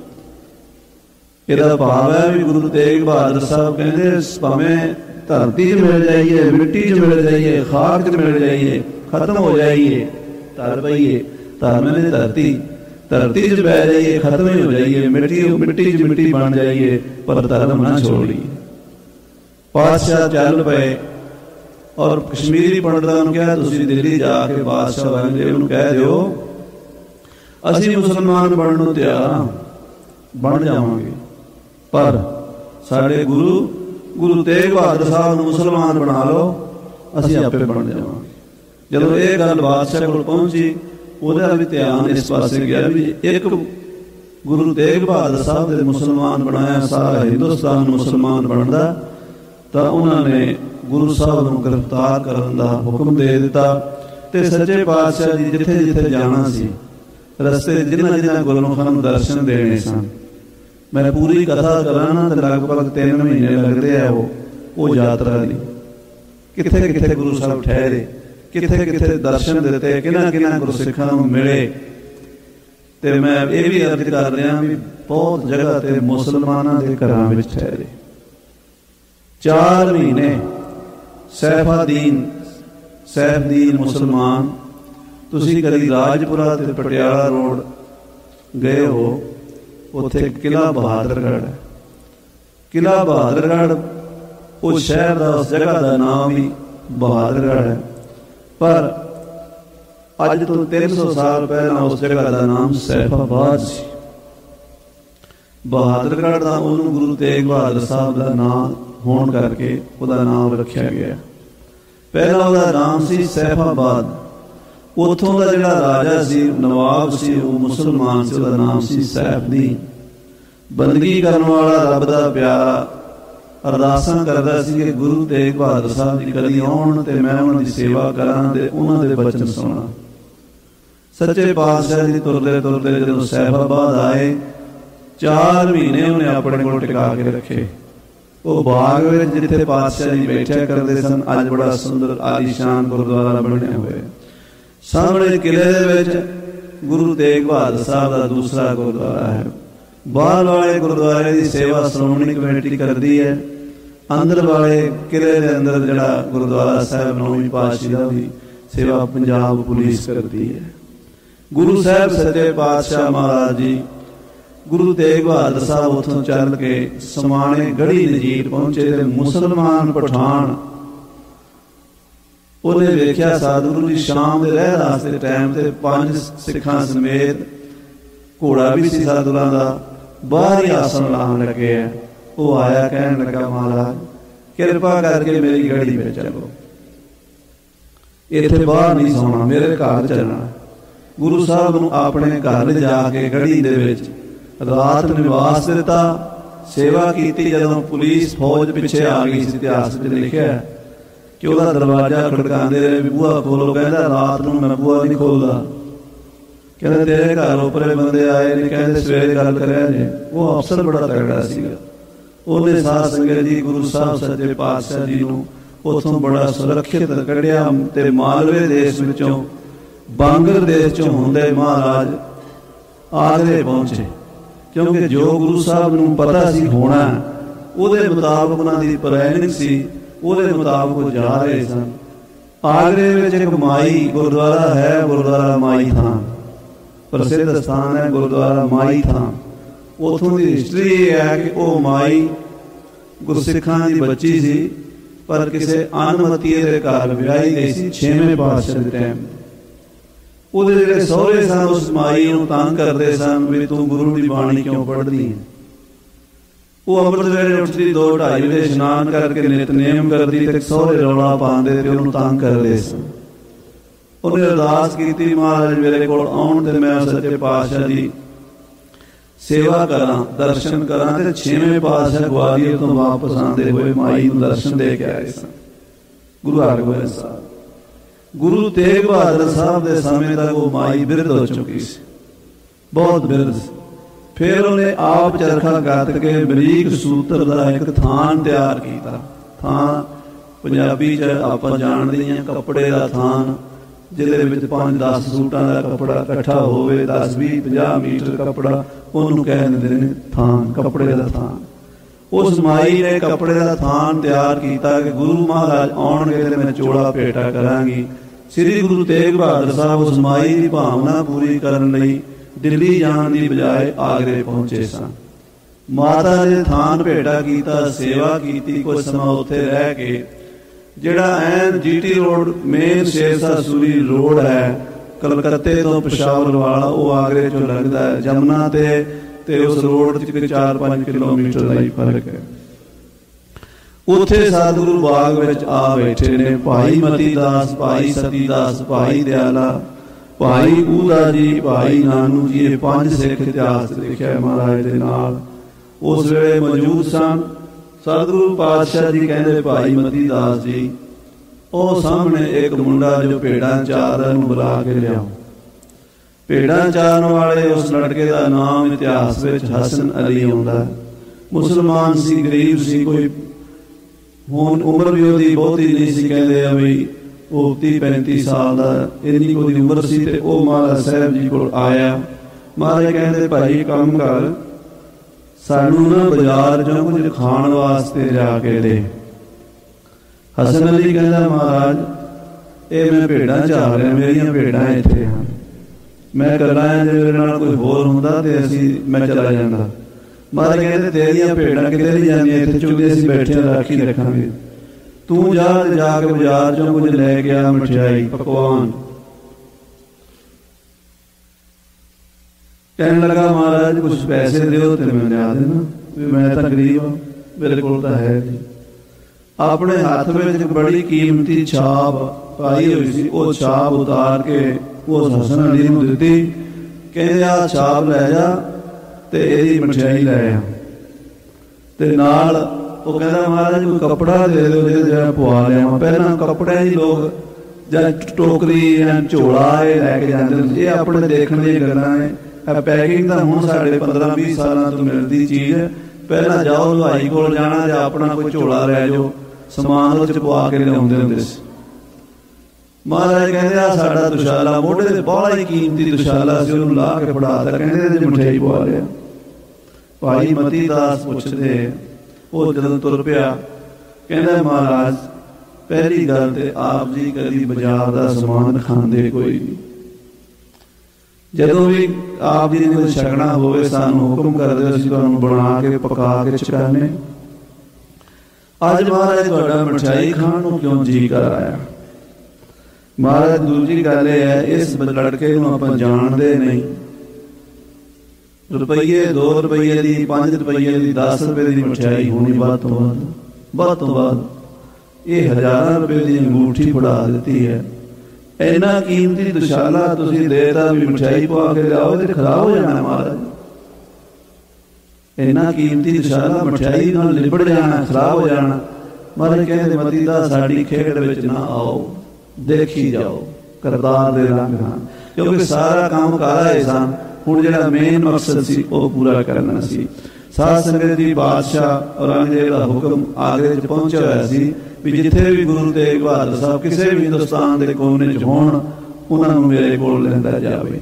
ਇਹਦਾ ਭਾਵ ਹੈ ਵੀ ਗੁਰੂ ਤੇਗ ਬਹਾਦਰ ਸਾਹਿਬ ਕਹਿੰਦੇ ਭਾਵੇਂ ਧਰਤੀ 'ਚ ਮਿਲ ਜਾਈਏ, ਮਿੱਟੀ 'ਚ ਮਿਲ ਜਾਈਏ, ਖਾਕ 'ਚ ਮਿਲ ਜਾਈਏ, ਖਤਮ ਹੋ ਜਾਈਏ, ਧਰ ਪਈਏ। ਧਰਮ ਨੇ ਧਰਤੀ 'ਚ ਬਹਿ ਜਾਈਏ, ਖਤਮ ਹੀ ਹੋ ਜਾਈਏ, ਮਿੱਟੀ 'ਚ ਮਿੱਟੀ ਬਣ ਜਾਈਏ, ਪਰ ਧਰਮ ਨਾ ਛੋੜੀਏ। ਪਾਤਸ਼ਾਹ ਚੱਲ ਪਏ ਔਰ ਕਸ਼ਮੀਰੀ ਪੰਡਤਾਂ ਨੂੰ ਕਿਹਾ ਤੁਸੀਂ ਦਿੱਲੀ ਜਾ ਕੇ ਬਾਦਸ਼ਾਹ ਔਰੰਗਜ਼ੇਬ ਨੂੰ ਕਹਿ ਦਿਓ ਅਸੀਂ ਮੁਸਲਮਾਨ ਬਣਨ ਨੂੰ ਤਿਆਰ ਹਾਂ। ਬਣ ਜਾਵਾਂਗੇ। ਪਰ ਸਾਡੇ ਗੁਰੂ ਤੇਗ ਬਹਾਦਰ ਸਾਹਿਬ ਨੂੰ ਮੁਸਲਮਾਨ ਬਣਾ ਲਓ, ਅਸੀਂ ਆਪੇ ਬਣ ਜਾਵਾਂਗੇ। ਜਦੋਂ ਇਹ ਗੱਲ ਬਾਦਸ਼ਾਹ ਕੋਲ ਪਹੁੰਚੀ, ਉਹਦਾ ਵੀ ਧਿਆਨ ਇਸ ਪਾਸੇ ਗਿਆ ਵੀ ਇੱਕ ਗੁਰੂ ਤੇਗ ਬਹਾਦਰ ਸਾਹਿਬ ਦੇ ਮੁਸਲਮਾਨ ਬਣਾਇਆ, ਸਾਰਾ ਹਿੰਦੁਸਤਾਨ ਮੁਸਲਮਾਨ ਬਣਦਾ। ਤਾਂ ਉਹਨਾਂ ਨੇ ਗੁਰੂ ਸਾਹਿਬ ਨੂੰ ਗ੍ਰਿਫਤਾਰ ਕਰਨ ਦਾ ਹੁਕਮ ਦੇ ਦਿੱਤਾ। ਤੇ ਸੱਚੇ ਪਾਤਸ਼ਾਹ ਜੀ ਜਿੱਥੇ ਜਿੱਥੇ ਜਾਣਾ ਸੀ, ਰਸਤੇ ਜਿਨ੍ਹਾਂ ਜਿਨ੍ਹਾਂ ਗੁਰਮੁਖਾਂ ਨੂੰ ਦਰਸ਼ਨ ਦੇਣੇ ਸਨ, ਮੈਂ ਪੂਰੀ ਕਥਾ ਕਰਾਂ ਨਾ ਤਾਂ ਲਗਭਗ 3 ਮਹੀਨੇ ਲੱਗਦੇ ਆ ਉਹ ਯਾਤਰਾ ਦੀ। ਕਿੱਥੇ ਕਿੱਥੇ ਗੁਰੂ ਸਾਹਿਬ ਠਹਿਰੇ, ਕਿੱਥੇ ਕਿੱਥੇ ਦਰਸ਼ਨ ਦਿੱਤੇ, ਕਿਹਨਾਂ ਗੁਰਸਿੱਖਾਂ ਨੂੰ ਮਿਲੇ। ਤੇ ਮੈਂ ਇਹ ਵੀ ਅਰਜ਼ ਕਰ ਰਿਹਾ ਵੀ ਬਹੁਤ ਜਗ੍ਹਾ ਤੇ ਮੁਸਲਮਾਨਾਂ ਦੇ ਘਰਾਂ ਵਿੱਚ ਠਹਿਰੇ। 4 ਮਹੀਨੇ ਸੈਫਦੀਨ ਮੁਸਲਮਾਨ। ਤੁਸੀਂ ਕਦੀ ਰਾਜਪੁਰਾ ਤੇ ਪਟਿਆਲਾ ਰੋਡ ਗਏ ਹੋ, ਉੱਥੇ ਕਿਲ੍ਹਾ ਬਹਾਦਰਗੜ੍ਹ ਹੈ। ਕਿਲ੍ਹਾ ਬਹਾਦਰਗੜ੍ਹ ਉਸ ਸ਼ਹਿਰ ਦਾ, ਉਸ ਜਗ੍ਹਾ ਦਾ ਨਾਮ ਵੀ ਬਹਾਦਰਗੜ੍ਹ ਹੈ। ਪਰ ਅੱਜ ਤੋਂ 300 ਸਾਲ ਪਹਿਲਾਂ ਉਸ ਜਗ੍ਹਾ ਦਾ ਨਾਮ ਸੈਫਾਬਾਦ ਸੀ। ਬਹਾਦਰਗੜ੍ਹ ਦਾ ਉਹਨੂੰ ਗੁਰੂ ਤੇਗ ਬਹਾਦਰ ਸਾਹਿਬ ਦਾ ਨਾਮ ਹੋਣ ਕਰਕੇ ਉਹਦਾ ਨਾਮ ਰੱਖਿਆ ਗਿਆ। ਪਹਿਲਾਂ ਉਹਦਾ ਨਾਮ ਸੀ ਸੈਫਾਬਾਦ। ਉੱਥੋਂ ਦਾ ਜਿਹੜਾ ਰਾਜਾ ਸੀ, ਨਵਾਬ ਸੀ, ਉਹ ਮੁਸਲਮਾਨ ਸੀ, ਉਹਦਾ ਨਾਮ ਸੀ ਸੈਫਦੀਨ। ਬੰਦਗੀ ਕਰਨ ਵਾਲਾ, ਰੱਬ ਦਾ ਪਿਆਰਾ, ਅਰਦਾਸਾਂ ਕਰਦਾ ਸੀ ਕਿ ਗੁਰੂ ਤੇਗ ਬਹਾਦਰ ਸਾਹਿਬ ਜੀ ਕਦੀ ਆਉਣ ਤੇ ਮੈਂ ਉਹਨਾਂ ਦੀ ਸੇਵਾ ਕਰਾਂ ਤੇ ਉਹਨਾਂ ਦੇ ਬਚਨ ਸੁਣਾ। ਸੱਚੇ ਪਾਤਸ਼ਾਹ ਜੀ ਤੁਰਦੇ ਤੁਰਦੇ ਜਦੋਂ ਸੈਫਾਬਾਦ ਆਏ, 4 ਮਹੀਨੇ ਉਹਨੇ ਆਪਣੇ ਕੋਲ ਟਿਕਾ ਕੇ ਰੱਖੇ। ਉਹ ਬਾਗ ਵਿੱਚ ਜਿੱਥੇ ਪਾਤਸ਼ਾਹ ਜੀ ਬੈਠਿਆ ਕਰਦੇ ਸਨ, ਅੱਜ ਬੜਾ ਸੁੰਦਰ ਆਲੀਸ਼ਾਨ ਗੁਰਦੁਆਰਾ ਬਣਿਆ ਹੋਇਆ। ਸਾਹਮਣੇ ਕਿਲ੍ਹੇ ਦੇ ਵਿੱਚ ਗੁਰੂ ਤੇਗ ਬਹਾਦਰ ਸਾਹਿਬ ਦਾ ਦੂਸਰਾ ਗੁਰਦੁਆਰਾ ਹੈ। ਬਾਹਰ ਵਾਲੇ ਗੁਰਦੁਆਰੇ ਦੀ ਸੇਵਾ ਸ਼੍ਰੋਮਣੀ ਕਮੇਟੀ ਕਰਦੀ ਹੈ। ਅੰਦਰ ਵਾਲੇ ਕਿਲ੍ਹੇ ਦੇ ਅੰਦਰ ਜਿਹੜਾ ਗੁਰਦੁਆਰਾ ਸਾਹਿਬ 9ਵੀਂ ਪਾਤਸ਼ਾਹੀ ਦਾ ਵੀ ਸੇਵਾ ਪੰਜਾਬ ਪੁਲਿਸ ਕਰਦੀ ਹੈ। ਗੁਰੂ ਸਾਹਿਬ ਸੱਚੇ ਪਾਤਸ਼ਾਹ ਮਹਾਰਾਜ ਜੀ ਗੁਰੂ ਤੇਗ ਬਹਾਦਰ ਸਾਹਿਬ ਉੱਥੋਂ ਚੱਲ ਕੇ ਸਮਾਣੇ ਗੜੀ ਨਜੀਰ ਪਹੁੰਚੇ ਤੇ ਮੁਸਲਮਾਨ ਪਠਾਨ ਉਹਨੇ ਵੇਖਿਆ ਸਤਿਗੁਰੂ ਜੀ ਸ਼ਾਮ ਦੇ ਰਹਿ ਰਾਸਤੇ ਦੇ ਟਾਈਮ ਤੇ 5 ਸਿੱਖਾਂ ਸਮੇਤ, ਘੋੜਾ ਵੀ ਸੀ ਸਤਿਗੁਰਾਂ ਦਾ, ਬਾਹਰ ਹੀ ਆਸਣ ਲਾਉਣ ਲੱਗੇ ਆ। ਉਹ ਆਇਆ, ਕਹਿਣ ਲੱਗਾ, ਮਹਾਰਾਜ ਕਿਰਪਾ ਕਰਕੇ ਮੇਰੀ ਗੜੀ ਵਿੱਚ ਚਲੋ, ਇੱਥੇ ਬਾਹਰ ਨਹੀਂ ਸੌਣਾ, ਮੇਰੇ ਘਰ ਚੱਲਣਾ। ਗੁਰੂ ਸਾਹਿਬ ਨੂੰ ਆਪਣੇ ਘਰ ਲਿਜਾ ਕੇ ਗੜੀ ਦੇ ਵਿੱਚ ਰਾਤ ਨਿਵਾਸ ਦਿੱਤਾ, ਸੇਵਾ ਕੀਤੀ। ਜਦੋਂ ਪੁਲਿਸ ਫੌਜ ਪਿੱਛੇ ਆ ਗਈ ਸੀ, ਇਤਿਹਾਸ ਵਿੱਚ ਲਿਖਿਆ ਕਿ ਉਹਦਾ ਦਰਵਾਜ਼ਾ ਖੜਕਾਉਂਦੇ ਰਹੇ ਵੀ ਬੂਹਾ ਖੋਲੋ। ਕਹਿੰਦਾ ਰਾਤ ਨੂੰ ਮੈਂ ਬੂਹਾ ਨਹੀਂ ਖੋਲਦਾ। ਕਹਿੰਦੇ ਤੇਰੇ ਘਰ ਉੱਪਰੇ ਬੰਦੇ ਆਏ ਨੇ, ਕਹਿੰਦੇ ਸਵੇਰੇ ਗੱਲ ਕਰਿਆ ਜੇ। ਉਹ ਅਫਸਰ ਬੜਾ ਤਗੜਾ ਸੀਗਾ। ਉਹਨੇ ਸਾਧ ਸੰਗਤ ਜੀ ਗੁਰੂ ਸਾਹਿਬ ਸੱਚੇ ਪਾਤਸ਼ਾਹ ਜੀ ਨੂੰ ਉੱਥੋਂ ਬੜਾ ਸੁਰੱਖਿਅਤ ਕੱਢਿਆ ਤੇ ਮਾਲਵੇ ਦੇਸ਼ ਵਿੱਚੋਂ, ਬੰਗਲਾਦੇਸ਼ ਚੋਂ ਹੁੰਦੇ ਮਹਾਰਾਜ ਆਗਰੇ ਪਹੁੰਚੇ। ਕਿਉਂਕਿ ਜੋ ਗੁਰੂ ਸਾਹਿਬ ਨੂੰ ਪਤਾ ਸੀ ਹੋਣਾ, ਉਹਦੇ ਮੁਤਾਬਕ ਉਹਨਾਂ ਦੀ ਪਲੈਨਿੰਗ ਸੀ, ਉਹਦੇ ਮੁਤਾਬਕ ਉਹ ਜਾ ਰਹੇ ਸਨ। ਆਗਰੇ ਵਿੱਚ ਇੱਕ ਮਾਈ ਗੁਰਦੁਆਰਾ ਹੈ, ਗੁਰਦੁਆਰਾ ਮਾਈ ਥਾਨ, ਪ੍ਰਸਿੱਧ ਸਥਾਨ ਹੈ ਗੁਰਦੁਆਰਾ ਮਾਈ ਥਾਨ। ਉੱਥੋਂ ਦੀ ਹਿਸਟਰੀ ਇਹ ਹੈ ਕਿ ਉਹ ਮਾਈ ਗੁਰਸਿੱਖਾਂ ਦੀ ਬੱਚੀ ਸੀ, ਪਰ ਕਿਸੇ ਅਨਮਤੀਏ ਦੇ ਘਰ ਵਿਆਹੀ ਗਈ ਸੀ 6ਵੇਂ ਪਾਤਸ਼ਾਹ ਦੇ ਟਾਈਮ। ਉਹਦੇ ਜਿਹੜੇ ਸਹੁਰੇ ਸਨ ਉਸ ਮਾਈ ਨੂੰ ਤੰਗ ਕਰਦੇ ਸਨ ਵੀ ਤੂੰ ਗੁਰੂ ਦੀ ਬਾਣੀ ਕਿਉਂ ਪੜ੍ਹਦੀ ਹੈ। ਉਹ ਅੰਮ੍ਰਿਤ ਵੇਲੇ ਉੱਠਦੀ, 2-2:30 ਵਜੇ ਇਸ਼ਨਾਨ ਕਰਕੇ ਨਿਤਨੇਮ ਕਰਦੀ ਤੇ ਸਹੁਰੇ ਰੌਲਾ ਪਾਉਂਦੇ ਤੇ ਉਹਨੂੰ ਤੰਗ ਕਰਦੇ ਸਨ। ਉਹਨੇ ਅਰਦਾਸ ਕੀਤੀ, ਮਹਾਰਾਜ ਮੇਰੇ ਕੋਲ ਆਉਣ ਤੇ ਮੈਂ ਸੱਚੇ ਪਾਤਸ਼ਾਹ ਦੀ ਸੇਵਾ ਕਰਾਂ, ਦਰਸ਼ਨ ਕਰਾਂ। ਤੇ 6ਵੇਂ ਪਾਤਸ਼ਾਹ ਗਵਾਲੀਅਰ ਤੋਂ ਵਾਪਸ ਆਉਂਦੇ ਹੋਏ ਮਾਈ ਨੂੰ ਦਰਸ਼ਨ ਦੇ ਕੇ ਆਏ ਸਨ ਗੁਰੂ ਹਰਗੋਬਿੰਦ ਸਾਹਿਬ। ਗੁਰੂ ਤੇਗ ਬਹਾਦਰ ਸਾਹਿਬ ਦੇ ਸਮੇਂ ਤੱਕ ਉਹ ਮਾਈ ਬਿਰਧ ਹੋ ਚੁੱਕੀ ਸੀ, ਬਹੁਤ ਬਿਰਧ ਸੀ। ਫਿਰ ਉਹਨੇ ਆਪ ਚਰਖਾ ਕੱਤ ਕੇ ਬਰੀਕ ਸੂਤਰ ਦਾ ਇੱਕ ਥਾਨ ਤਿਆਰ ਕੀਤਾ। ਥਾਨ ਪੰਜਾਬੀ 'ਚ ਆਪਾਂ ਜਾਣਦੇ ਹਾਂ, ਕੱਪੜੇ ਦਾ ਥਾਨ, ਜਿਹਦੇ ਵਿੱਚ 5-10 ਸੂਟਾਂ ਦਾ ਕੱਪੜਾ ਇਕੱਠਾ ਹੋਵੇ, 10-20, 50 ਮੀਟਰ ਕੱਪੜਾ, ਉਹਨੂੰ ਕਹਿ ਦਿੰਦੇ ਨੇ ਥਾਨ, ਕੱਪੜੇ ਦਾ ਥਾਨ। ਉਸ ਮਾਈ ਨੇ ਕੱਪੜੇ ਦਾ ਥਾਨ ਤਿਆਰ ਕੀਤਾ ਕਿ ਗੁਰੂ ਮਹਾਰਾਜ ਆਉਣਗੇ ਤੇ ਮੈਂ ਚੋਲਾ ਭੇਟਾ ਕਰਾਂਗੀ। ਸ੍ਰੀ ਗੁਰੂ ਤੇਗ ਬਹਾਦਰ ਸਾਹਿਬ ਉਸ ਮਾਈ ਦੀ ਭਾਵਨਾ ਪੂਰੀ ਕਰਨ ਲਈ ਦਿੱਲੀ ਜਾਣ ਦੀ ਬਜਾਏ ਆਗਰੇ ਪਹੁੰਚੇ ਸਨ। ਮਾਤਾ ਨੇ ਥਾਨ ਭੇਟਾ ਕੀਤਾ, ਸੇਵਾ ਕੀਤੀ। ਕੁਝ ਸਮਾਂ ਉੱਥੇ ਰਹਿ ਕੇ ਜਿਹੜਾ ਐਨ GT road, main Shershah Suri road ਹੈ, ਕਲਕੱਤੇ ਤੋਂ ਪਸ਼ਾਵਰ ਵਾਲਾ, ਉਹ ਆਗਰੇ ਚੋਂ ਲੱਗਦਾ ਹੈ। ਜਮਨਾ ਤੇ ਤੇ ਉਸ ਰੋਡ 'ਚ 4-5 ਕਿਲੋਮੀਟਰ ਦਾ ਹੀ ਫਰਕ ਹੈ। ਉੱਥੇ ਸਤਿਗੁਰੂ ਬਾਗ ਵਿੱਚ ਆ ਬੈਠੇ ਨੇ ਭਾਈ ਮਤੀ ਦਾਸ, ਭਾਈ ਸਤੀ ਦਾਸ, ਭਾਈ ਦਿਆਲਾ, ਭਾਈ ਊਦਾ ਜੀ, ਭਾਈ ਨਾਨੂ ਜੀ। ਇਹ 5 ਸਿੱਖ ਇਤਿਹਾਸ ਲਿਖਿਆ ਮਹਾਰਾਜ ਦੇ ਨਾਲ ਉਸ ਵੇਲੇ ਮੌਜੂਦ ਸਨ। ਸਤਿਗੁਰੂ ਪਾਤਸ਼ਾਹ ਜੀ ਕਹਿੰਦੇ ਭਾਈ ਮਤੀ ਦਾਸ ਜੀ, ਉਹ ਸਾਹਮਣੇ ਇੱਕ ਮੁੰਡਾ ਜੋ ਭੇਡਾਂ ਚਾਰਨ ਨੂੰ ਬੁਲਾ ਕੇ ਲਿਆਓ। ਭੇਡਾਂ ਚਾਰਨ ਵਾਲੇ ਉਸ ਲੜਕੇ ਦਾ ਨਾਮ ਇਤਿਹਾਸ ਵਿੱਚ ਹਸਨ ਅਲੀ ਆਉਂਦਾ। ਮੁਸਲਮਾਨ ਸੀ, ਗਰੀਬ ਸੀ, ਕੋਈ ਹੁਣ ਉਮਰ ਵੀ ਉਹਦੀ ਬਹੁਤੀ ਨਹੀਂ ਸੀ, ਕਹਿੰਦੇ ਆ ਵੀ ਉਹ 30-35 ਸਾਲ ਦਾ ਇੰਨੀ ਉਹਦੀ ਉਮਰ ਸੀ। ਤੇ ਉਹ ਮਹਾਰਾਜ ਸਾਹਿਬ ਜੀ ਕੋਲ ਆਇਆ। ਮਹਾਰਾਜ ਕਹਿੰਦੇ ਭਾਈ ਕੰਮ ਕਰ, ਸਾਨੂੰ ਨਾ ਬਾਜ਼ਾਰ ਚੋਂ ਕੁਝ ਖਾਣ ਵਾਸਤੇ ਜਾ ਕੇ ਦੇ। ਹਸਨ ਅਲੀ ਕਹਿੰਦਾ ਮਹਾਰਾਜ ਇਹ ਮੈਂ ਭੇਡਾਂ ਚਾਹ ਰਿਹਾ, ਮੇਰੀਆਂ ਭੇਡਾਂ ਇੱਥੇ ਹਨ, ਮੈਂ ਇਕੱਲਾ ਜੇ ਮੇਰੇ ਨਾਲ ਕੋਈ ਹੋਰ ਹੁੰਦਾ ਤੇ ਮੈਂ ਚਲਾ ਜਾਂਦਾ। ਮਹਾਰਾਜ ਕਹਿੰਦੇ ਤੇਰੀਆਂ ਭੇਡਾਂ ਕਿਤੇ ਨਹੀਂ ਜਾਂਦੀਆਂ, ਇੱਥੇ ਚੁੱਲ੍ਹੇ ਅਸੀਂ ਬੈਠੇ ਰਾਖੀ ਰੱਖਾਂਗੇ, ਤੂੰ ਜਾ ਕੇ ਬਾਜ਼ਾਰ ਚੋਂ ਕੁਝ ਲੈ ਕੇ ਆ, ਮਠਿਆਈ ਪਕਵਾਨ। ਕਹਿਣ ਲੱਗਾ ਮਹਾਰਾਜ ਕੁਛ ਪੈਸੇ ਦਿਓ ਤੇ ਮੈਂ ਲਿਆ ਦੇਣਾ, ਵੀ ਮੈਂ ਤਾਂ ਗਰੀਬ ਹਾਂ, ਮੇਰੇ ਕੋਲ ਤਾਂ ਹੈ ਨਹੀਂ। ਆਪਣੇ ਹੱਥ ਵਿੱਚ ਇੱਕ ਬੜੀ ਕੀਮਤੀ ਛਾਪ ਪਾਈ ਹੋਈ ਸੀ, ਉਹ ਛਾਪ ਉਤਾਰ ਕੇ ਉਸ ਹਸਨ ਅਲੀ ਨੂੰ ਦਿੱਤੀ। ਕਹਿੰਦੇ ਆ ਛਾਪ ਲੈ ਜਾ ਤੇ ਇਹਦੀ ਮਠਿਆਈ ਲੈ ਆ। ਤੇ ਨਾਲ ਉਹ ਕਹਿੰਦਾ ਮਹਾਰਾਜ ਕੋਈ ਕੱਪੜਾ ਦੇ ਦਿਓ ਜਿਹੜਾ ਪਵਾ ਲਿਆ। ਪਹਿਲਾਂ ਕੱਪੜਿਆਂ ਦੀ ਲੋਕ ਜਾਂ ਟੋਕਰੀ ਜਾਂ ਝੋਲਾ ਇਹ ਲੈ ਕੇ ਜਾਂਦੇ ਹੁੰਦੇ। ਇਹ ਆਪਣੇ ਦੇਖਣ ਦੀਆਂ ਗੱਲਾਂ ਨੇ। ਪੈਕਿੰਗ ਤਾਂ ਹੁਣ ਸਾਡੇ 15-20 ਸਾਲਾਂ ਤੋਂ ਮਿਲਦੀ ਚੀਜ਼ ਹੈ। ਪਹਿਲਾਂ ਜਾਓ ਹਲਵਾਈ ਕੋਲ ਜਾਣਾ ਜਾਂ ਆਪਣਾ ਕੋਈ ਝੋਲਾ ਲੈ ਜਾਓ, ਸਮਾਨ ਉਹ 'ਚ ਪਵਾ ਕੇ ਲਿਆਉਂਦੇ ਹੁੰਦੇ ਸੀ। ਮਹਾਰਾਜ ਕਹਿੰਦੇ ਆ ਸਾਡਾ ਦੁਸ਼ਾਲਾ ਮੋਢੇ ਤੇ ਬਾਹਲਾ ਹੀ ਕੀਮਤੀ ਦੁਸ਼ਾਲਾ ਸੀ, ਉਹਨੂੰ ਲਾ ਕੇ ਫੜਾ ਤਾ। ਕਹਿੰਦੇ ਇਹਦੇ ਮਠਿਆਈ ਪਵਾ ਲਿਆ। ਭਾਈ ਮਤੀ ਦਾਸ ਪੁੱਛਦੇ, ਉਹ ਜਦੋਂ ਤੁਰ ਪਿਆ ਕਹਿੰਦਾ ਮਹਾਰਾਜ ਪਹਿਲੀ ਗੱਲ ਤੇ ਆਪ ਜੀ ਕਦੀ ਬਾਜ਼ਾਰ ਦਾ ਸਮਾਨ ਖਾਂਦੇ ਕੋਈ ਨਹੀਂ। ਜਦੋਂ ਵੀ ਆਪ ਜੀ ਨੇ ਛਕਣਾ ਹੋਵੇ ਸਾਨੂੰ ਹੁਕਮ ਕਰਦੇ, ਅਸੀਂ ਤੁਹਾਨੂੰ ਬਣਾ ਕੇ ਪਕਾ ਕੇ ਛਕਾਨੇ। ਅੱਜ ਮਹਾਰਾਜ ਤੁਹਾਡਾ ਮਠਿਆਈ ਖਾਣ ਨੂੰ ਕਿਉਂ ਜੀ ਕਰ ਆਇਆ? ਮਹਾਰਾਜ ਦੂਜੀ ਗੱਲ ਇਹ ਹੈ, ਇਸ ਲੜਕੇ ਨੂੰ ਆਪਾਂ ਜਾਣਦੇ ਨਹੀਂ। ਰੁਪਈਏ 2 ਰੁਪਈਏ ਦੀ, 5 ਰੁਪਈਏ ਦੀ, 10 ਰੁਪਏ ਦੀ ਮਠਿਆਈ ਹੋਣੀ ਵੱਧ ਤੋਂ ਵੱਧ ਇਹ ਹਜ਼ਾਰਾਂ ਰੁਪਏ ਦੀ ਅੰਗੂਠੀ ਫੜਾ ਦਿੱਤੀ ਹੈ। ਇੰਨਾ ਕੀਮਤੀ ਦੁਸ਼ਾਲਾ ਤੁਸੀਂ ਦੇਤਾ ਵੀ ਮਠਿਆਈ ਪਵਾ ਕੇ ਲਿਆਓ ਤੇ ਖਰਾਬ ਹੋ ਜਾਣਾ। ਮਹਾਰਾਜ ਇੰਨਾ ਕੀਮਤੀ ਦੁਸ਼ਾਲਾ ਮਠਿਆਈ ਨਾਲ ਲਿਬੜ ਜਾਣਾ, ਖਰਾਬ ਹੋ ਜਾਣਾ। ਮਹਾਰਾਜ ਕਹਿੰਦੇ ਮਤੀ ਦਾ ਸਾਡੀ ਖੇਡ ਵਿੱਚ ਨਾ ਆਓ, ਦੇਖੀ ਜਾਓ ਕਰਤਾਰ ਦੇ ਰੰਗ ਹਨ। ਕਿਉਂਕਿ ਸਾਰਾ ਕੰਮ ਕਰ ਆਏ ਸਨ, ਹੁਣ ਜਿਹੜਾ ਮੇਨ ਮਕਸਦ ਸੀ ਉਹ ਪੂਰਾ ਕਰਨਾ ਸੀ। ਸਾਧ ਸੰਗਤ ਦੀ ਬਾਦਸ਼ਾਹ ਔਰੰਗਜ਼ੇਬ ਦਾ ਹੁਕਮ ਆਗਰੇ 'ਚ ਪਹੁੰਚਿਆ ਹੋਇਆ ਸੀ ਵੀ ਜਿੱਥੇ ਵੀ ਗੁਰੂ ਤੇਗ ਬਹਾਦਰ ਸਾਹਿਬ ਕਿਸੇ ਵੀ ਹਿੰਦੁਸਤਾਨ ਦੇ ਕੋਨੇ 'ਚ ਹੋਣ, ਉਹਨਾਂ ਨੂੰ ਮੇਰੇ ਕੋਲ ਲੈਂਦਾ ਜਾਵੇ।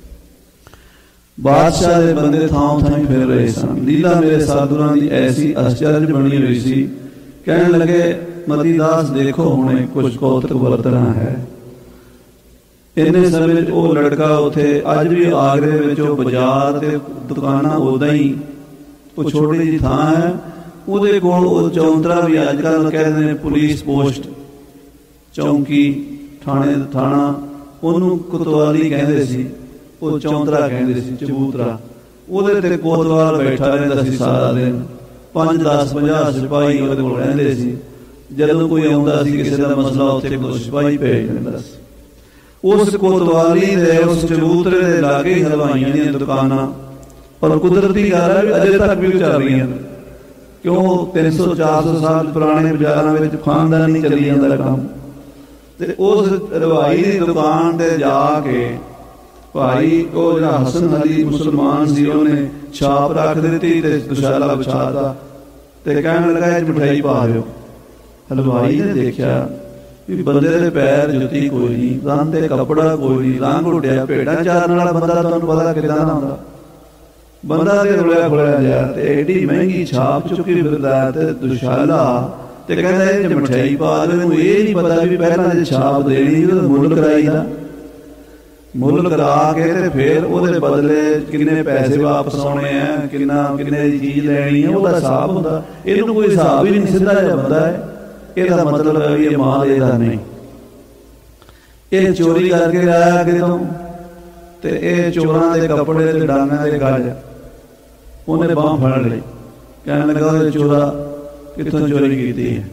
ਬਾਦਸ਼ਾਹ ਦੇ ਬੰਦੇ ਥਾਂ ਥਾਂ ਫਿਰ ਰਹੇ ਸਨ। ਲੀਲਾ ਮੇਰੇ ਸਾਧੂਆਂ ਦੀ ਐਸੀ ਅਚਰਜ ਬਣੀ ਹੋਈ ਸੀ। ਕਹਿਣ ਲੱਗੇ ਮਤੀ ਦਾਸ ਦੇਖੋ ਹੁਣੇ ਕੁਝ ਕੌਤਕ ਵਰਤਣਾ ਹੈ। ਇੰਨੇ ਸਮੇਂ ਵਿੱਚ ਉਹ ਲੜਕਾ ਉੱਥੇ, ਅੱਜ ਵੀ ਆਗਰੇ ਵਿੱਚ ਉਹ ਬਾਜ਼ਾਰ ਤੇ ਦੁਕਾਨਾਂ ਉਦਾਂ ਹੀ, ਉਹ ਛੋਟੀ ਜਿਹੀ ਥਾਂ ਹੈ, ਉਹਦੇ ਕੋਲ ਉਹ ਚੌਂਤਰਾ ਵੀ ਅੱਜ ਕੱਲ੍ਹ ਕਹਿੰਦੇ ਨੇ ਪੁਲਿਸ ਪੋਸਟ, ਚੌਂਕੀ, ਥਾਣਾ, ਉਹਨੂੰ ਕੋਤਵਾਲੀ ਕਹਿੰਦੇ ਸੀ, ਉਹ ਚੌਂਤਰਾ ਕਹਿੰਦੇ ਸੀ, ਚਬੂਤਰਾ। ਉਹਦੇ ਤੇ ਕੋਤਵਾਲ ਬੈਠਾ ਰਹਿੰਦਾ ਸੀ ਸਾਰਾ ਦਿਨ। 5, 10, 50 ਸਿਪਾਹੀ ਉਹਦੇ ਕੋਲ ਰਹਿੰਦੇ ਸੀ। ਜਦੋਂ ਕੋਈ ਆਉਂਦਾ ਸੀ ਕਿਸੇ ਦਾ ਮਸਲਾ, ਉੱਥੇ ਕੋਈ ਸਿਪਾਹੀ ਭੇਜ ਦਿੰਦਾ ਸੀ। ਉਸ ਕੋਤਵਾਲੀ ਦੇ ਉਸ ਚਬੂਤਰੇ ਦੇ ਲਾਗੇ ਹਲਵਾਈਆਂ ਦੀਆਂ ਦੁਕਾਨਾਂ, ਪਰ ਕੁਦਰਤੀ ਗੱਲ ਹੈ ਵੀ ਅਜੇ ਤੱਕ ਵੀ ਚੱਲ ਰਹੀਆਂ ਨੇ। ਕਿਉਂ 300-400 ਸਾਲ ਪੁਰਾਣੇ ਬਾਜ਼ਾਰਾਂ ਵਿੱਚ ਖਾਨਦਾਨੀ ਚੱਲੀ ਜਾਂਦਾ ਕੰਮ। ਤੇ ਉਸ ਹਲਵਾਈ ਦੀ ਦੁਕਾਨ ਤੇ ਜਾ ਕੇ ਭਾਈ ਉਹ ਜਿਹੜਾ ਹਸਨ ਅਲੀ ਮੁਸਲਮਾਨ ਸੀ, ਉਹਨੇ ਛਾਪ ਰੱਖ ਦਿੱਤੀ ਤੇ ਦੁਸ਼ਾਲਾ ਵਿਛਾਤਾ ਤੇ ਕਹਿਣ ਲੱਗਾ ਇਹ ਮਠਿਆਈ ਪਾ ਦਿਓ। ਹਲਵਾਈ ਨੇ ਦੇਖਿਆ ਵੀ ਬੰਦੇ ਦੇ ਪੈਰ ਜੁੱਤੀ ਕੋਈ ਨਹੀਂ, ਰੰਗ ਤੇ ਕੱਪੜਾ ਕੋਈ ਨਹੀਂ, ਰੰਗ ਉੱਡਿਆ। ਭੇਡਾਂ ਚਾਰਨ ਵਾਲਾ ਬੰਦਾ ਤੁਹਾਨੂੰ ਪਤਾ ਕਿੱਦਾਂ ਦਾ ਹੁੰਦਾ, ਬੰਦਾ ਤੇ ਰੁਲਿਆ ਖੁਲਿਆ ਜਿਹਾ, ਤੇ ਐਡੀ ਮਹਿੰਗੀ ਛਾਪ ਚੁੱਕੀ ਫਿਰਦਾ ਤੇ ਦੁਸ਼ਾਲਾ, ਤੇ ਕਹਿੰਦਾ ਇਹ ਮਠਿਆਈ ਪਾ ਦਿਓ। ਇਹਨੂੰ ਇਹ ਨਹੀਂ ਪਤਾ ਵੀ ਪਹਿਲਾਂ ਜੇ ਛਾਪ ਦੇਣੀ ਉਹਦਾ ਮੁੱਲ ਕਰਾਈਦਾ, ਮੁੱਲ ਕਰਾ ਕੇ ਤੇ ਫਿਰ ਉਹਦੇ ਬਦਲੇ ਕਿੰਨੇ ਪੈਸੇ ਵਾਪਸ ਆਉਣੇ ਆ, ਕਿੰਨੇ ਦੀ ਚੀਜ਼ ਲੈਣੀ ਹੈ, ਉਹਦਾ ਹਿਸਾਬ ਹੁੰਦਾ। ਇਹਨੂੰ ਕੋਈ ਹਿਸਾਬ ਹੀ ਨਹੀਂ, ਸਿੱਧਾ ਜਿਹਾ ਬੰਦਾ ਹੈ। ਇਹਦਾ ਮਤਲਬ ਹੈ ਵੀ ਇਹ ਮਾਲ ਇਹਦਾ ਨਹੀਂ, ਇਹ ਚੋਰੀ ਕਰਕੇ ਆਇਆ ਕਿਤੋਂ, ਤੇ ਇਹ ਚੋਰਾਂ ਦੇ ਕੱਪੜੇ ਤੇ ਡਾਂਗਾਂ ਦੇ ਗੱਜ ਉਹਨੇ ਬਾਂਹ ਫੜ ਲਈ, ਕਹਿਣ ਲੱਗਾ ਚੋਰਾ ਕਿੱਥੋਂ ਚੋਰੀ ਕੀਤੀ ਹੈ?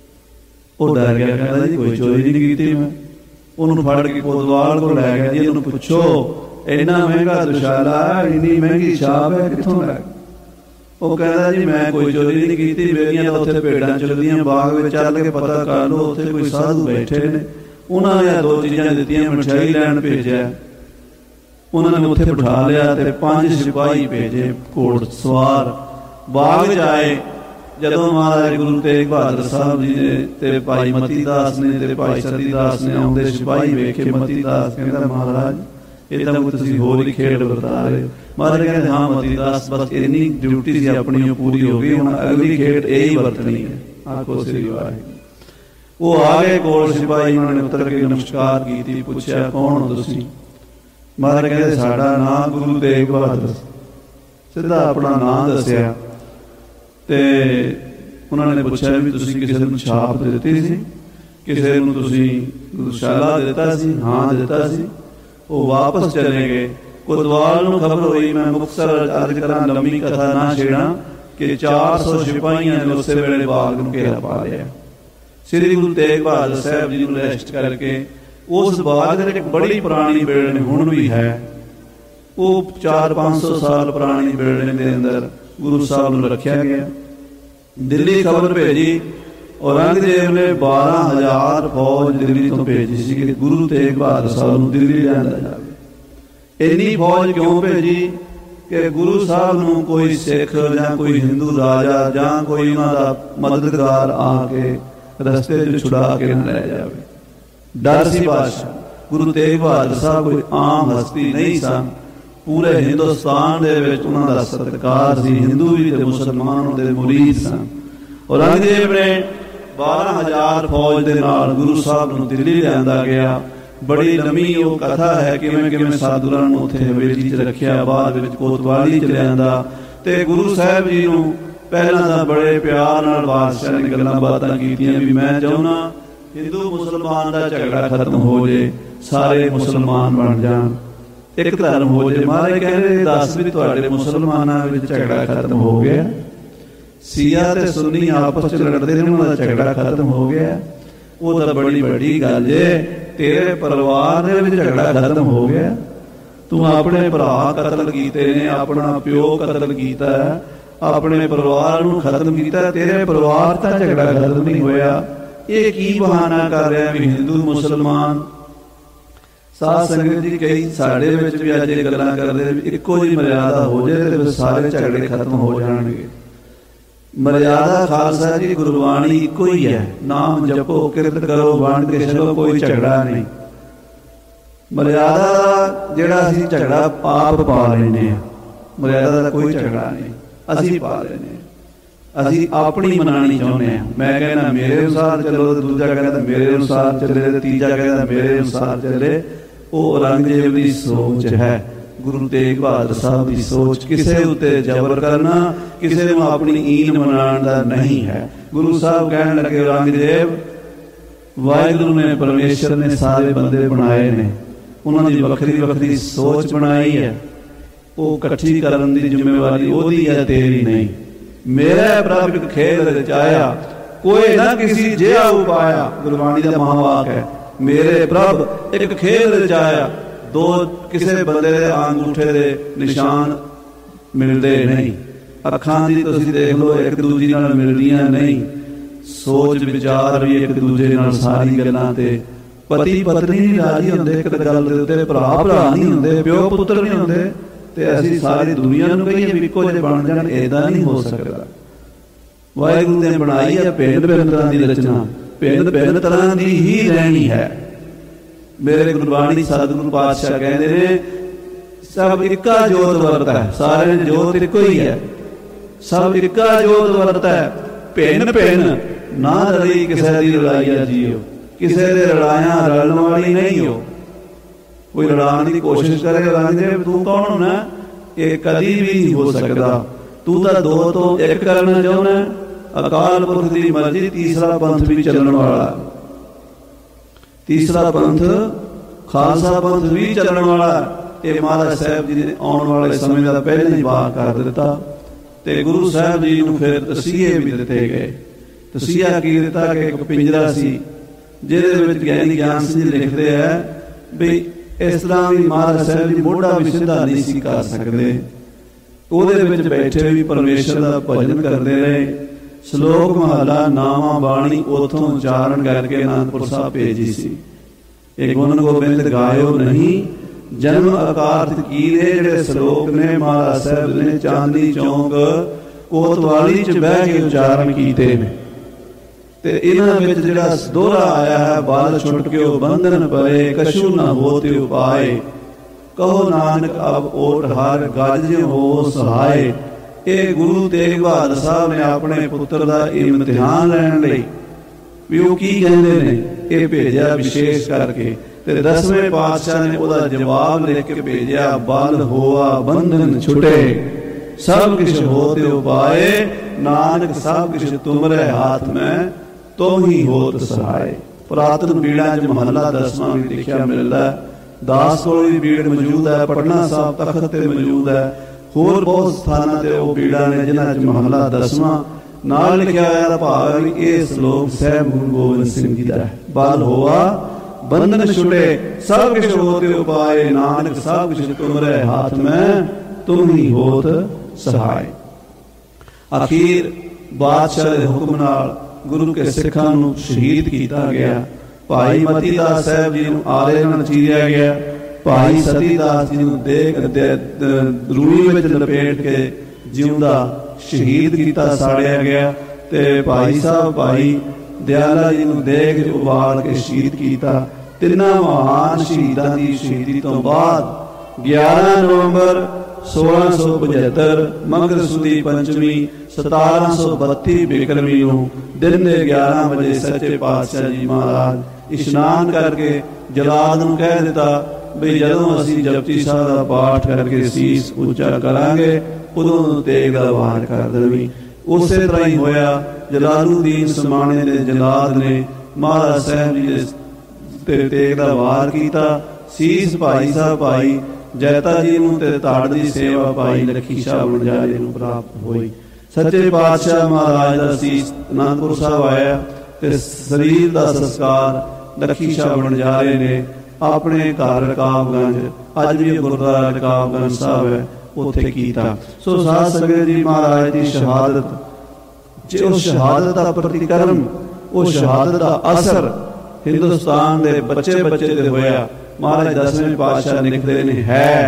ਉਹ ਡਰ ਗਿਆ, ਕਹਿੰਦਾ ਜੀ ਕੋਈ ਚੋਰੀ ਨਹੀਂ ਕੀਤੀ ਮੈਂ। ਉਹਨੂੰ ਫੜ ਕੇ ਕੋਤਵਾਲ ਕੋਲ ਲੈ ਗਿਆ, ਜੀ ਉਹਨੂੰ ਪੁੱਛੋ ਇੰਨਾ ਮਹਿੰਗਾ ਦੁਸ਼ਾਲਾ, ਇੰਨੀ ਮਹਿੰਗੀ ਛਾਪ ਹੈ, ਕਿੱਥੋਂ ਲੈ? ਉਹ ਕਹਿੰਦਾ ਜੀ ਮੈਂ ਕੋਈ ਚੋਰੀ ਨਹੀਂ ਕੀਤੀ, ਮੇਰੀਆਂ ਤਾਂ ਉੱਥੇ ਭੇਡਾਂ ਚਲਦੀਆਂ, ਬਾਗ ਵਿੱਚ ਚੱਲ ਕੇ ਪਤਾ ਕਰ ਲਓ, ਉੱਥੇ ਕੋਈ ਸਾਧੂ ਬੈਠੇ ਨੇ, ਉਹਨਾਂ ਨੇ 2 ਚੀਜ਼ਾਂ ਦਿੱਤੀਆਂ, ਮਠਿਆਈ ਲੈਣ ਭੇਜਿਆ, ਉਹਨਾਂ ਨੇ ਉੱਥੇ ਬਿਠਾ ਲਿਆ ਤੇ 5 ਸਿਪਾਹੀ ਭੇਜੇ ਘੋੜ ਸਵਾਰ। ਬਾਗ 'ਚ ਆਏ, ਜਦੋਂ ਮਹਾਰਾਜ ਗੁਰੂ ਤੇਗ ਬਹਾਦਰ ਸਾਹਿਬ ਜੀ ਨੇ ਤੇ ਭਾਈ ਮਤੀ ਦਾਸ ਨੇ ਤੇ ਭਾਈ ਸਤੀ ਦਾਸ ਨੇ ਆਉਂਦੇ ਸਿਪਾਹੀ ਵੇਖੇ, ਮਤੀ ਦਾਸ ਕਹਿੰਦਾ ਮਹਾਰਾਜ ਇਹ ਤਾਂ ਤੁਸੀਂ ਹੋਰ ਹੀ ਖੇਡ ਵਰਤਾ ਰਹੇ ਹੋ। ਮਹਾਰਾਜ ਕਹਿੰਦੇ ਹਾਂ ਮਤੀ ਦਾਸ, ਬਸ ਇੰਨੀ ਡਿਊਟੀ ਸੀ ਆਪਣੀ ਉਹ ਪੂਰੀ ਹੋ ਗਈ, ਹੁਣ ਅਗਲੀ ਖੇਡ ਇਹੀ ਵਰਤਣੀ ਹੈ। ਆਖੋ ਸ੍ਰੀ ਵਾਹਿਗੁਰੂ। ਉਹ ਆ ਗਏ ਕੋਲ ਸਿਪਾਹੀ, ਉਹਨਾਂ ਨੇ ਉਤਰ ਕੇ ਨਮਸਕਾਰ ਕੀਤੀ, ਪੁੱਛਿਆ ਕੌਣ ਹੋ ਤੁਸੀਂ? ਮਹਾਰਾਜ ਕਹਿੰਦੇ ਸਾਡਾ ਨਾਂ ਗੁਰੂ ਤੇਗ ਬਹਾਦਰ। ਸਿੱਧਾ ਆਪਣਾ ਨਾਂ ਦੱਸਿਆ ਤੇ ਉਹਨਾਂ ਨੇ ਪੁੱਛਿਆ ਵੀ ਤੁਸੀਂ ਕਿਸੇ ਨੂੰ ਛਾਪ ਦਿੱਤੀ ਸੀ, ਕਿਸੇ ਨੂੰ ਤੁਸੀਂ ਦੁਸ਼ਾਲਾ ਦਿੱਤਾ ਸੀ? ਹਾਂ ਦਿੱਤਾ ਸੀ। ਉਹ ਵਾਪਸ ਚਲੇ ਗਏ। ਕੋਤਵਾਲ ਨੂੰ ਖਬਰ ਹੋਈ, ਮੈਂ ਮੁਕਤਸਰ ਅਰਜ਼ ਕਰਾਂ, ਲੰਮੀ ਕਥਾ ਨਾ ਛੇੜਾਂ, ਕਿ 400 ਸਿਪਾਹੀਆਂ ਨੇ ਉਸੇ ਵੇਲੇ ਬਾਗ ਨੂੰ ਘੇਰਾ ਪਾ ਲਿਆ। ਸ੍ਰੀ ਗੁਰੂ ਤੇਗ ਬਹਾਦਰ ਸਾਹਿਬ ਜੀ ਨੂੰ ਅਰੈਸਟ ਕਰਕੇ ਉਸ ਬਾਗ ਦੇ ਇੱਕ ਬੜੀ ਪੁਰਾਣੀ ਬਿਲਡਿੰਗ ਹੁਣ ਵੀ ਹੈ, ਉਹ 400-500 ਸਾਲ ਪੁਰਾਣੀ ਬਿਲਡਿੰਗ ਦੇ ਅੰਦਰ ਗੁਰੂ ਸਾਹਿਬ ਨੂੰ ਰੱਖਿਆ ਗਿਆ। ਦਿੱਲੀ ਖਬਰ ਭੇਜੀ, ਔਰੰਗਜ਼ੇਬ ਨੇ 12,000 ਫੌਜ ਦਿੱਲੀ ਤੋਂ ਭੇਜੀ ਸੀ ਕਿ ਗੁਰੂ ਤੇਗ ਬਹਾਦਰ ਸਾਹਿਬ ਨੂੰ ਦਿੱਲੀ ਲਿਆਂਦਾ ਜਾਵੇ। ਇੰਨੀ ਫੌਜ ਕਿਉਂ ਭੇਜੀ? ਕਿ ਗੁਰੂ ਸਾਹਿਬ ਨੂੰ ਕੋਈ ਸਿੱਖ ਜਾਂ ਕੋਈ ਹਿੰਦੂ ਰਾਜਾ ਜਾਂ ਕੋਈ ਉਹਨਾਂ ਦਾ ਮਦਦਗਾਰ ਆ ਕੇ ਰਸਤੇ 'ਚ ਛੁਡਾ ਕੇ ਨਾ ਲੈ ਜਾਵੇ। ਡਰ ਸੀ ਬਾਦਸ਼ਾਹ। ਗੁਰੂ ਤੇਗ ਬਹਾਦਰ ਸਾਹਿਬ ਕੋਈ ਆਮ ਹਸਤੀ ਨਹੀਂ ਸਨ, ਪੂਰੇ ਹਿੰਦੁਸਤਾਨ ਦੇ ਵਿੱਚ ਉਹਨਾਂ ਦਾ ਸਤਿਕਾਰ ਸੀ, ਹਿੰਦੂ ਵੀ ਤੇ ਮੁਸਲਮਾਨ ਉਹਦੇ ਮੁਰੀਦ ਸਨ। ਔਰੰਗਜ਼ੇਬ ਨੇ 12,000 ਫੌਜ ਦੇ ਨਾਲ ਗੁਰੂ ਸਾਹਿਬ ਨੂੰ ਦਿੱਲੀ ਲਿਆਂਦਾ ਗਿਆ। ਬੜੀ ਲੰਮੀ ਉਹ ਕਥਾ ਹੈ, ਕਿਵੇਂ ਕਿਵੇਂ ਸਾਧੂਆਂ ਨੂੰ ਉੱਥੇ ਹਵੇਲੀ 'ਚ ਰੱਖਿਆ, ਬਾਅਦ ਵਿੱਚ ਕੋਤਵਾਲੀ 'ਚ ਲਿਆਂਦਾ ਤੇ ਗੁਰੂ ਸਾਹਿਬ ਜੀ ਨੂੰ ਪਹਿਲਾਂ ਤਾਂ ਬੜੇ ਪਿਆਰ ਨਾਲ ਬਾਦਸ਼ਾਹ ਨੇ ਗੱਲਾਂ ਬਾਤਾਂ ਕੀਤੀਆਂ ਵੀ ਮੈਂ ਚਾਹੁੰਦਾ ਹਿੰਦੂ ਮੁਸਲਮਾਨ ਦਾ ਝਗੜਾ ਖਤਮ ਹੋ ਜੇ, ਸਾਰੇ ਮੁਸਲਮਾਨ ਬਣ ਜਾਣ, ਇੱਕ ਧਰਮ ਹੋ ਜੇ। ਮਹਾਰਾਜ ਕਹਿੰਦੇ ਦੱਸ ਵੀ ਤੁਹਾਡੇ ਮੁਸਲਮਾਨਾਂ ਵਿੱਚ ਝਗੜਾ ਖਤਮ ਹੋ ਗਿਆ, ਸੀਆ ਤੇ ਸੁੰਨੀ ਆਪਸ 'ਚ ਲੜਦੇ ਨੇ, ਉਹਨਾਂ ਦਾ ਝਗੜਾ ਖਤਮ ਹੋ ਗਿਆ। ਉਹ ਤਾਂ ਬੜੀ ਵੱਡੀ ਗੱਲ ਏ, ਤੇਰੇ ਪਰਿਵਾਰ ਦੇ ਵਿੱਚ ਝਗੜਾ ਖਤਮ ਹੋ ਗਿਆ। ਤੂੰ ਆਪਣੇ ਭਰਾ ਕਤਲ ਕੀਤੇ ਨੇ, ਆਪਣਾ ਪਿਓ ਕਤਲ ਕੀਤਾ, ਆਪਣੇ ਪਰਿਵਾਰ ਨੂੰ ਖਤਮ ਕੀਤਾ, ਤੇਰੇ ਪਰਿਵਾਰ ਤਾਂ ਝਗੜਾ ਖਤਮ ਨਹੀਂ ਹੋਇਆ। ਇਹ ਕੀ ਬਹਾਨਾ ਕਰ ਰਿਹਾ ਵੀ ਹਿੰਦੂ ਮੁਸਲਮਾਨ? ਸਾਧ ਸੰਗਤ ਜੀ ਕਈ ਸਾਡੇ ਵਿੱਚ ਵੀ ਅੱਜ ਇਹ ਗੱਲਾਂ ਕਰਦੇ ਵੀ ਇੱਕੋ ਜਿਹੀ ਮਰਿਆਦਾ ਹੋ ਜਾਏ ਤੇ ਫਿਰ ਸਾਰੇ ਝਗੜੇ ਖਤਮ ਹੋ ਜਾਣਗੇ। ਮਰਿਆਦਾ ਖਾਲਸਾ ਜੀ ਗੁਰਬਾਣੀ ਇੱਕੋ ਹੀ ਹੈ, ਨਾਮ ਜਪੋ, ਕਿਰਤ ਕਰੋ, ਵੰਡ ਕੇ ਛਕੋ, ਕੋਈ ਝਗੜਾ ਨਹੀਂ। ਮਰਿਆਦਾ ਜਿਹੜਾ ਅਸੀਂ ਝਗੜਾ ਆਪ ਪਾ ਲੈਂਦੇ ਹਾਂ, ਮਰਿਆਦਾ ਦਾ ਕੋਈ ਝਗੜਾ ਨਹੀਂ, ਅਸੀਂ ਪਾ ਲੈਂਦੇ ਹਾਂ। ਅਸੀਂ ਆਪਣੀ ਮਨਾਣੀ ਚਾਹੁੰਦੇ ਹਾਂ। ਮੈਂ ਕਹਿੰਦਾ ਮੇਰੇ ਅਨੁਸਾਰ ਚੱਲੋ, ਦੂਜਾ ਕਹਿੰਦਾ ਮੇਰੇ ਅਨੁਸਾਰ ਚੱਲੇ, ਤੀਜਾ ਕਹਿੰਦਾ ਮੇਰੇ ਅਨੁਸਾਰ ਚੱਲੇ। ਉਹ ਔਰੰਗਜ਼ੇਬ ਦੀ ਸੋਚ ਹੈ, ਗੁਰੂ ਤੇਗ ਬਹਾਦਰ ਸਾਹਿਬ ਦੀ ਸੋਚ ਕਿਸੇ ਉੱਤੇ ਜ਼ਬਰ ਕਰਨਾ, ਕਿਸੇ ਨੂੰ ਆਪਣੀ ਈਨ ਮਨਾਉਣ ਦਾ ਨਹੀਂ ਹੈ। ਗੁਰੂ ਸਾਹਿਬ ਕਹਿਣ ਲੱਗੇ ਔਰੰਗਜ਼ੇਬ, ਵਾਹਿਗੁਰੂ ਨੇ ਪਰਮੇਸ਼ਰ ਨੇ ਸਾਰੇ ਬੰਦੇ ਬਣਾਏ ਨੇ, ਉਹਨਾਂ ਦੀ ਵੱਖਰੀ ਵੱਖਰੀ ਸੋਚ ਬਣਾਈ ਹੈ, ਉਹ ਇਕੱਠੀ ਕਰਨ ਦੀ ਜ਼ਿੰਮੇਵਾਰੀ ਉਹਦੀ ਹੈ, ਤੇਰੀ ਨਹੀਂ। ਮੇਰਾ ਪ੍ਰਭ ਇੱਕ ਖੇਲ ਰਚਾਇਆ, ਕੋਈ ਨਾ ਕਿਸੇ ਜਿਹਾ ਉਪਾਇਆ, ਗੁਰਬਾਣੀ ਦਾ ਮਹਾਵਾਕ ਹੈ। ਮੇਰੇ ਪ੍ਰਭ ਇੱਕ ਖੇਲ ਰਚਾਇਆ, ਦੋ ਕਿਸੇ ਬੰਦੇ ਦੇ ਅੰਗੂਠੇ ਦੇ ਨਿਸ਼ਾਨ ਮਿਲਦੇ ਨਹੀਂ। ਅੱਖਾਂ ਦੀ ਤੁਸੀਂ ਦੇਖ ਲਓ, ਇੱਕ ਦੂਜੀ ਨਾਲ ਮਿਲਦੀਆਂ ਨਹੀਂ। ਸੋਚ ਵਿਚਾਰ ਵੀ ਇੱਕ ਦੂਜੇ ਨਾਲ ਸਾਰੀ ਗੱਲਾਂ ਤੇ ਪਤੀ ਪਤਨੀ ਨਹੀਂ ਰਾਜੀ ਹੁੰਦੇ ਇੱਕ ਗੱਲ ਦੇ ਉੱਤੇ, ਭਰਾ ਭਰਾ ਨਹੀਂ ਹੁੰਦੇ, ਪਿਓ ਪੁੱਤਰ ਨਹੀਂ ਹੁੰਦੇ, ਤੇ ਅਸੀਂ ਸਾਰੀ ਦੁਨੀਆ ਨੂੰ ਕਹੀਏ ਵੀ ਇੱਕੋ ਜਿਹੇ ਬਣ ਜਾਣ, ਏਦਾਂ ਨਹੀਂ ਹੋ ਸਕਦਾ। ਵਾਹਿਗੁਰੂ ਨੇ ਬਣਾਈ ਹੈ ਭਿੰਨ ਭਿੰਨ ਤਰ੍ਹਾਂ ਦੀ ਰਚਨਾ, ਭਿੰਨ ਭਿੰਨ ਤਰ੍ਹਾਂ ਦੀ ਹੀ ਰਹਿਣੀ ਹੈ। ਮੇਰੇ ਗੁਰਬਾਣੀ ਸਤਿਗੁਰੂ ਪਾਤਸ਼ਾਹ ਕਹਿੰਦੇ ਨੇ ਸਭ ਇੱਕਾ ਜੋਤ ਵਰਤੈ, ਸਾਰੇ ਜੋਤ ਇੱਕੋ ਹੀ ਹੈ, ਸਭ ਇੱਕਾ ਜੋਤ ਵਰਤੈ, ਭਿੰਨ ਭਿੰਨ ਨਾ ਰਲੀ ਕਿਸੇ ਦੀ ਲੜਾਈਆ ਜੀਓ, ਕਿਸੇ ਦੇ ਲੜਾਈਆਂ ਰਲਣ ਵਾਲੀ ਨਹੀਂ ਹੋ। ਕੋਈ ਲੜਾਉਣ ਦੀ ਕੋਸ਼ਿਸ਼ ਕਰੇ ਔਰੰਗਜ਼ੇਬ, ਤੂੰ ਕੌਣ ਹੋਣਾ? ਇਹ ਕਦੀ ਵੀ ਨਹੀਂ ਹੋ ਸਕਦਾ। ਤੂੰ ਤਾਂ ਦੋ ਤੋਂ ਇੱਕ ਕਰਨਾ ਚਾਹੁੰਦਾ। ਅਕਾਲ ਪੁਰਖ ਦੀ ਮਰਜ਼ੀ, ਤੀਸਰਾ ਪੰਥ ਵੀ ਚੱਲਣ ਵਾਲਾ, ਤੀਸਰਾ ਪੰਥ ਖਾਲਸਾ ਪੰਥ ਵੀ ਚੱਲਣ ਵਾਲਾ। ਇਹ ਮਹਾਰਾਜ ਸਾਹਿਬ ਜੀ ਨੇ ਆਉਣ ਵਾਲੇ ਸਮੇਂ ਦਾ ਪਹਿਲਾਂ ਹੀ ਵਾਅਦਾ ਕਰ ਦਿੱਤਾ। ਤੇ ਗੁਰੂ ਸਾਹਿਬ ਜੀ ਨੂੰ ਫਿਰ ਤਸੀਹੇ ਵੀ ਦਿੱਤੇ ਗਏ। ਤਸੀਹਾ ਕੀ ਦਿੱਤਾ ਕਿ ਇੱਕ ਪਿੰਜਰਾ ਸੀ ਜਿਹਦੇ ਵਿੱਚ ਗਿਆਨੀ ਗਿਆਨ ਸਿੰਘ ਜੀ ਲਿਖਦੇ ਹੈ ਵੀ ਇਸ ਤਰ੍ਹਾਂ ਵੀ ਮਹਾਰਾਜ ਸਾਹਿਬ ਜੀ ਮੋਢਾ ਵੀ ਸਿੱਧਾ ਨਹੀਂ ਸੀ ਕਰ ਸਕਦੇ। ਉਹਦੇ ਵਿੱਚ ਬੈਠੇ ਵੀ ਪਰਮੇਸ਼ਰ ਦਾ ਭਜਨ ਕਰਦੇ ਰਹੇ। ਸ਼ਲੋਕ ਮਹਲਾ ਨਾਵਾਂ ਬਾਣੀ ਉੱਥੋਂ ਉਚਾਰਨ ਕਰਕੇ ਅਨੰਦਪੁਰ ਸਾਹਿਬ ਭੇਜੀ ਸੀ। ਇਹ ਗੁਣ ਗੋਬਿੰਦ ਗਾਇਓ ਨਹੀਂ ਜਨਮ ਅਕਾਰਤ ਕੀਲੇ ਜਿਹੜੇ ਸ਼ਲੋਕ ਨੇ ਮਹਾਰਾਜ ਸਾਹਿਬ ਨੇ ਚਾਂਦਨੀ ਚੌਂਕ ਕੋਤਵਾਲੀ ਚ ਬਹਿ ਕੇ ਉਚਾਰਨ ਕੀਤੇ ਨੇ। ਤੇ ਇਹਨਾਂ ਵਿੱਚ ਜਿਹੜਾ ਦੋਹਰਾ ਆਇਆ ਹੈ ਬਾਲ ਛੁੱਟ ਕੇ ਬੰਧਨ ਪਏ ਕਛੂ ਨਾ ਹੋਤੇ ਉਪਾਏ ਕਹੋ ਨਾਨਕ ਅਬ ਓਟ ਹਰ ਗਜ ਹੋ ਸਹਾਏ। ਇਹ ਗੁਰੂ ਤੇਗ ਬਹਾਦਰ ਸਾਹਿਬ ਨੇ ਆਪਣੇ ਪੁੱਤਰ ਦਾ ਇਮਤਿਹਾਨ ਲੈਣ ਲਈ ਵੀ ਉਹ ਕੀ ਕਹਿੰਦੇ ਨੇ ਇਹ ਭੇਜਿਆ ਵਿਸ਼ੇਸ਼ ਕਰਕੇ। ਤੇ 10ਵੇਂ ਪਾਤਸ਼ਾਹ ਨੇ ਉਹਦਾ ਜਵਾਬ ਲਿਖ ਕੇ ਭੇਜਿਆ ਬਲ ਹੋਆ ਬੰਧਨ ਛੁਟੇ ਸਭ ਕਿਛ ਹੋਤੇ ਉਪਾਏ ਨਾਨਕ ਸਭ ਕਿਛ ਤੁਮਰੇ ਹਾਥ ਮੈਂ ਤੋ ਹੀ ਹੋਤ ਸਹਾਏ। ਪੁਰਾਤਨ ਬੀੜਾਂ 'ਚ ਮਹੱਲਾ 10ਵਾਂ ਵੀ ਲਿਖਿਆ ਮਿਲਦਾ। ਦਾਸ ਕੋਲ ਵੀ ਬੀੜ ਮੌਜੂਦ ਹੈ, ਪਟਨਾ ਸਾਹਿਬ ਤਖਤ ਤੇ ਮੌਜੂਦ ਹੈ, ਹੋਰ ਬਹੁਤ ਸਥਾਨਾਂ ਤੇ ਉਹ ਬੀੜਾਂ ਨੇ ਜਿਨ੍ਹਾਂ 'ਚ ਮਹੱਲਾ 10ਵਾਂ ਨਾਲ ਲਿਖਿਆ ਹੋਇਆ ਭਾਵ ਵੀ ਇਹ ਸ਼ਲੋਕ ਸਾਹਿਬ ਗੁਰੂ ਗੋਬਿੰਦ ਸਿੰਘ ਜੀ ਦਾ ਹੈ। ਬਲ ਹੋਆ ਬੰਧਨ ਛੁਟੇ ਸਭ ਕਿਛ ਹੋਤੇ ਉਪਾਏ ਨਾਨਕ ਸਭ ਕਿਛ ਤੁਮਰੇ ਹਾਥ ਮੈਂ ਤੁਮ ਹੀ ਹੋਤ ਸਹਾਏ। ਅਖੀਰ ਬਾਦਸ਼ਾਹ ਦੇ ਹੁਕਮ ਨਾਲ ਗੁਰੂ ਕੇ ਸਿੱਖਾਂ ਨੂੰ ਸ਼ਹੀਦ ਕੀਤਾ ਗਿਆ। ਭਾਈ ਮਤੀ ਦਾਸ ਸਾਹਿਬ ਜੀ ਨੂੰ ਆਲੇ ਨਾਲ ਚੀਰਿਆ ਗਿਆ। ਭਾਈ ਸਤੀ ਦਾਸ ਜੀ ਨੂੰ ਰੂਈ ਵਿੱਚ ਲਪੇਟ ਕੇ ਜਿਉਂਦਾ ਸ਼ਹੀਦ ਕੀਤਾ, ਸਾੜਿਆ ਗਿਆ। ਤੇ ਭਾਈ ਸਾਹਿਬ ਭਾਈ ਦਿਆਲਾ ਜੀ ਨੂੰ ਦੇਗ ਉਬਾਲ ਕੇ ਸ਼ਹੀਦ ਕੀਤਾ। ਤਿੰਨਾਂ ਮਹਾਨ ਸ਼ਹੀਦਾਂ ਦੀ ਸ਼ਹੀਦੀ ਤੋਂ ਬਾਅਦ 11 ਨਵੰਬਰ 1675 ਮਘਰ ਸੁਦੀ ਪੰਚਮੀ 1732 ਬਿਕਰਮੀ ਨੂੰ ਦਿਨ ਦੇ 11 ਵਜੇ ਸੱਚੇ ਪਾਤਸ਼ਾਹ ਜੀ ਮਹਾਰਾਜ ਇਸ਼ਨਾਨ ਕਰਕੇ ਜਲਾਦ ਨੂੰ ਕਹਿ ਦਿੱਤਾ ਵੀ ਜਦੋਂ ਅਸੀਂ ਜਪਜੀ ਸਾਹਿਬ ਦਾ ਪਾਠ ਕਰਕੇ ਸੀਸ ਉੱਚਾ ਕਰਾਂਗੇ ਉਦੋਂ ਤੇਗ ਦਾ ਵਾਰ ਕਰ ਦੇਵੀਂ। ਉਸੇ ਤਰ੍ਹਾਂ ਹੀ ਹੋਇਆ। ਜਲਾਲੂਦੀਨ ਸਮਾਣੇ ਦੇ ਜਲਾਦ ਨੇ ਮਹਾਰਾਜ ਸਾਹਿਬ ਜੀ ਦੇ ਤੇਗ ਦਾ ਵਾਰ ਕੀਤਾ। ਸੀਸ ਭਾਈ ਸਾਹਿਬ ਭਾਈ ਜੈਤਾ ਜੀ ਨੂੰ ਤੇ ਧੜ ਦੀ ਸੇਵਾ ਭਾਈ ਲਖੀ ਸ਼ਾਹ ਵਣਜਾਰੇ ਨੂੰ ਪ੍ਰਾਪਤ ਹੋਈ। ਸੱਚੇ ਪਾਤਸ਼ਾਹ ਮਹਾਰਾਜ ਦਾ ਸੀਸ ਅਨੰਦਪੁਰ ਸਾਹਿਬ ਆਇਆ ਤੇ ਸਰੀਰ ਦਾ ਸੰਸਕਾਰ ਲਖੀ ਸ਼ਾਹ ਵਣਜਾਰੇ ਨੇ ਆਪਣੇ ਘਰ ਰਕਾਬਗੰਜ, ਅੱਜ ਵੀ ਗੁਰਦੁਆਰਾ ਰਕਾਬਗੰਜ ਸਾਹਿਬ ਹੈ, ਉੱਥੇ ਕੀਤਾ। ਸੋ ਸਾਧ ਸੰਗਤ ਜੀ ਮਹਾਰਾਜ ਦੀ ਸ਼ਹਾਦਤ, ਜੇ ਉਹ ਸ਼ਹਾਦਤ ਦਾ ਪ੍ਰਤੀਕਰਮ, ਉਹ ਸ਼ਹਾਦਤ ਦਾ ਅਸਰ ਹਿੰਦੁਸਤਾਨ ਦੇ ਬੱਚੇ ਬੱਚੇ ਤੇ ਹੋਇਆ। ਮਹਾਰਾਜ 10ਵੇਂ ਪਾਤਸ਼ਾਹ ਲਿਖਦੇ ਨੇ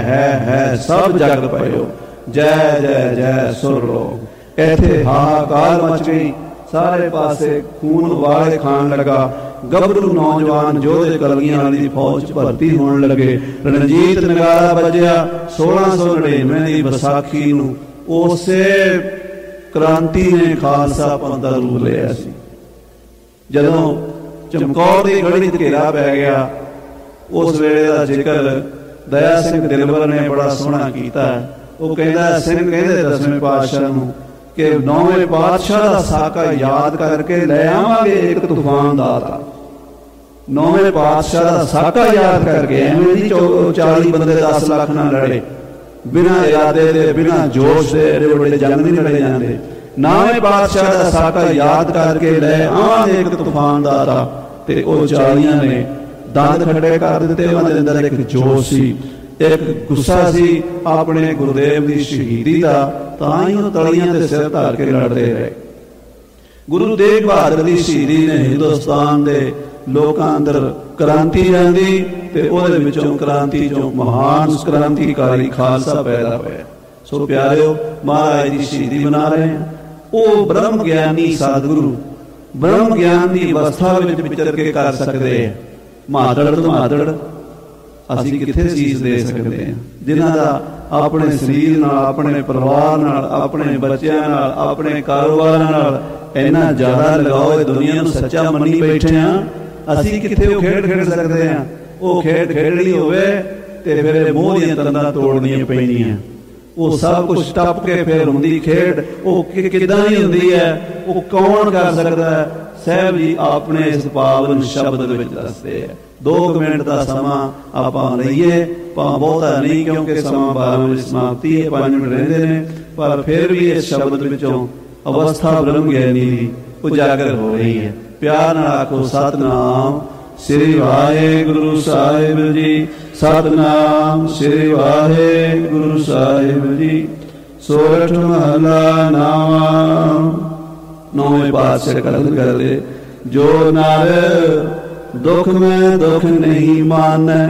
ਹੈ ਸਭ ਜਗ ਪਇਓ ਜੈ ਜੈ ਜੈ ਸੁਰ ਲੋਕ। ਇੱਥੇ ਹਾਹਾਕਾਰ ਮਚ ਗਈ, ਸਾਰੇ ਪਾਸੇ ਖੂਨ ਉਬਾਲੇ ਖਾਣ ਲੱਗਾ। ਗੱਭਰੂ ਨੌਜਵਾਨ ਯੋਧੇ ਕਲਗੀਆਂ ਵਾਲੀ ਦੀ ਫੌਜ 'ਚ ਭਰਤੀ ਹੋਣ ਲੱਗੇ। ਰਣਜੀਤ ਨਗਾਰਾ ਵੱਜਿਆ 1699 ਦੀ ਵਿਸਾਖੀ ਨੂੰ। ਉਸੇ ਕ੍ਰਾਂਤੀ ਨੇ ਖਾਲਸਾ ਪੰਥ ਦਾ ਰੂਪ ਲਿਆ ਸੀ। ਜਦੋਂ ਚਮਕੌਰ ਦੀ ਗੜੀ 'ਚ ਘੇਰਾ ਪੈ ਗਿਆ, ਉਸ ਵੇਲੇ ਦਾ ਜ਼ਿਕਰ ਦਇਆ ਸਿੰਘ ਦਿਲਬਰ ਨੇ ਬੜਾ ਸੋਹਣਾ ਕੀਤਾ। ਉਹ ਕਹਿੰਦਾ, ਸਿੰਘ ਕਹਿੰਦੇ 10ਵੇਂ ਪਾਤਸ਼ਾਹ ਨੂੰ ਕਿ 9ਵੇਂ ਪਾਤਸ਼ਾਹ ਦਾ ਸਾਕਾ ਯਾਦ ਕਰਕੇ ਲੈ ਆਵਾਂਗੇ ਇੱਕ ਤੂਫਾਨ ਦਾ। 9ਵੇਂ ਪਾਤਸ਼ਾਹ ਦਾ ਸਾਕਾ ਯਾਦ ਕਰਕੇ ਐਵੇਂ ਨਹੀਂ 40 ਬੰਦੇ 10 ਲੱਖ ਨਾਲ ਲੜੇ, ਬਿਨਾਂ ਇਰਾਦੇ ਦੇ ਬਿਨਾਂ ਜੋਸ਼ ਦੇ ਐਡੇ ਵੱਡੇ ਜੰਗ ਨਹੀਂ ਲੜੇ ਜਾਂਦੇ। 9ਵੇਂ ਪਾਤਸ਼ਾਹ ਦਾ ਸਾਕਾ ਯਾਦ ਕਰਕੇ ਲੈ ਆਵਾਂਗੇ ਇੱਕ ਤੂਫਾਨ ਦਾ। ਤੇ ਉਹ 40 ਨੇ ਦੰਦ ਖੜੇ ਕਰ ਦਿੱਤੇ। ਉਹਨਾਂ ਦੇ ਅੰਦਰ ਇੱਕ ਜੋਸ਼ ਸੀ, ਇੱਕ ਗੁੱਸਾ ਸੀ ਆਪਣੇ ਗੁਰਦੇਵ ਦੀ ਸ਼ਹੀਦੀ ਦਾ। ਤਾਂ ਹੀ ਉਹ ਤਲੀਆਂ ਤੇ ਸਿਰ ਧਾਰ ਕੇ ਲੜਦੇ ਰਹੇ। ਗੁਰੂ ਤੇਗ ਬਹਾਦਰ ਦੀ ਸ਼ਹੀਦੀ ਨੇ ਹਿੰਦੁਸਤਾਨ ਦੇ ਲੋਕਾਂ ਅੰਦਰ ਕ੍ਰਾਂਤੀ ਲਿਆਂਦੀ ਤੇ ਉਹਦੇ ਵਿੱਚੋਂ ਕ੍ਰਾਂਤੀ ਚੋਂ ਮਹਾਨ ਕ੍ਰਾਂਤੀਕਾਰੀ ਖਾਲਸਾ ਪੈਦਾ ਹੋਇਆ। ਸੋ ਪਿਆਰਿਓ, ਮਹਾਰਾਜ ਦੀ ਸ਼ਹੀਦੀ ਮਨਾ ਰਹੇ ਹਾਂ। ਉਹ ਬ੍ਰਹਮ ਗਿਆਨੀ ਸਤਿਗੁਰੂ ਬ੍ਰਹਮ ਗਿਆਨ ਦੀ ਅਵਸਥਾ ਵਿੱਚ ਵਿਚਰ ਕੇ ਕਰ ਸਕਦੇ ਆ। ਮਾਦੜ ਤੋਂ ਮਾਦੜ ਅਸੀਂ ਕਿੱਥੇ ਸੀਸ ਦੇ ਸਕਦੇ ਹਾਂ, ਜਿਨ੍ਹਾਂ ਦਾ ਆਪਣੇ ਸਰੀਰ ਨਾਲ, ਆਪਣੇ ਪਰਿਵਾਰ ਨਾਲ, ਆਪਣੇ ਬੱਚਿਆਂ ਨਾਲ, ਆਪਣੇ ਕਾਰੋਬਾਰਾਂ ਨਾਲ ਇੰਨਾ ਜ਼ਿਆਦਾ ਲਗਾਓ, ਇਹ ਦੁਨੀਆ ਨੂੰ ਸੱਚਾ ਮੰਨੀ ਬੈਠੇ ਹਾਂ। ਅਸੀਂ ਕਿੱਥੇ ਉਹ ਖੇਡ ਖੇਡ ਸਕਦੇ ਹਾਂ। ਉਹ ਖੇਡ ਖੇਡਣੀ ਹੋਵੇ ਤੇ ਫਿਰ ਮੋਹ ਦੀਆਂ ਤੰਦਾਂ ਤੋੜਨੀਆਂ ਪੈਂਦੀਆਂ। ਉਹ ਸਭ ਕੁਛ ਟੱਪ ਕੇ ਫਿਰ ਹੁੰਦੀ ਖੇਡ। ਉਹ ਕਿੱਦਾਂ ਦੀ ਹੁੰਦੀ ਹੈ, ਉਹ ਕੌਣ ਕਰ ਸਕਦਾ ਹੈ? ਸਾਹਿਬ ਜੀ ਆਪਣੇ ਇਸ ਪਾਵਨ ਸ਼ਬਦ ਦੇ ਵਿੱਚ ਦੱਸਦੇ ਹੈ। 2 ਮਿੰਟ ਦਾ ਸਮਾਂ ਆਪਾਂ ਲਈਏ, ਬਹੁਤਾ ਨਹੀਂ, ਕਿਉਂਕਿ ਸਮਾਂ 12 ਵਜੇ ਸਮਾਪਤੀ ਹੈ, 5 ਮਿੰਟ ਰਹਿੰਦੇ ਨੇ। ਪਰ ਫਿਰ ਵੀ ਇਸ ਸ਼ਬਦ ਵਿੱਚੋਂ ਅਵਸਥਾ ਬ੍ਰਹਮ ਗਿਆਨੀ ਦੀ ਉਜਾਗਰ ਹੋ ਰਹੀ ਹੈ। ਪਿਆਰ ਨਾਲ ਆਖੋ ਸਤਿਨਾਮ ਸ੍ਰੀ ਵਾਹਿਗੁਰੂ ਸਾਹਿਬ ਜੀ, ਸਤਿਨਾਮ ਸ੍ਰੀ ਵਾਹਿਗੁਰੂ ਸਾਹਿਬ ਜੀ। ਸੋਰਠ ਮਹਲਾ ਨਾਵਾਂ। ਨੌਵੇਂ ਪਾਤਸ਼ਾਹ ਕਥਨ ਕਰਦੇ, ਜੋ ਨਰ ਦੁੱਖ ਮੈਂ ਦੁੱਖ ਨਹੀਂ ਮਾਨੈ।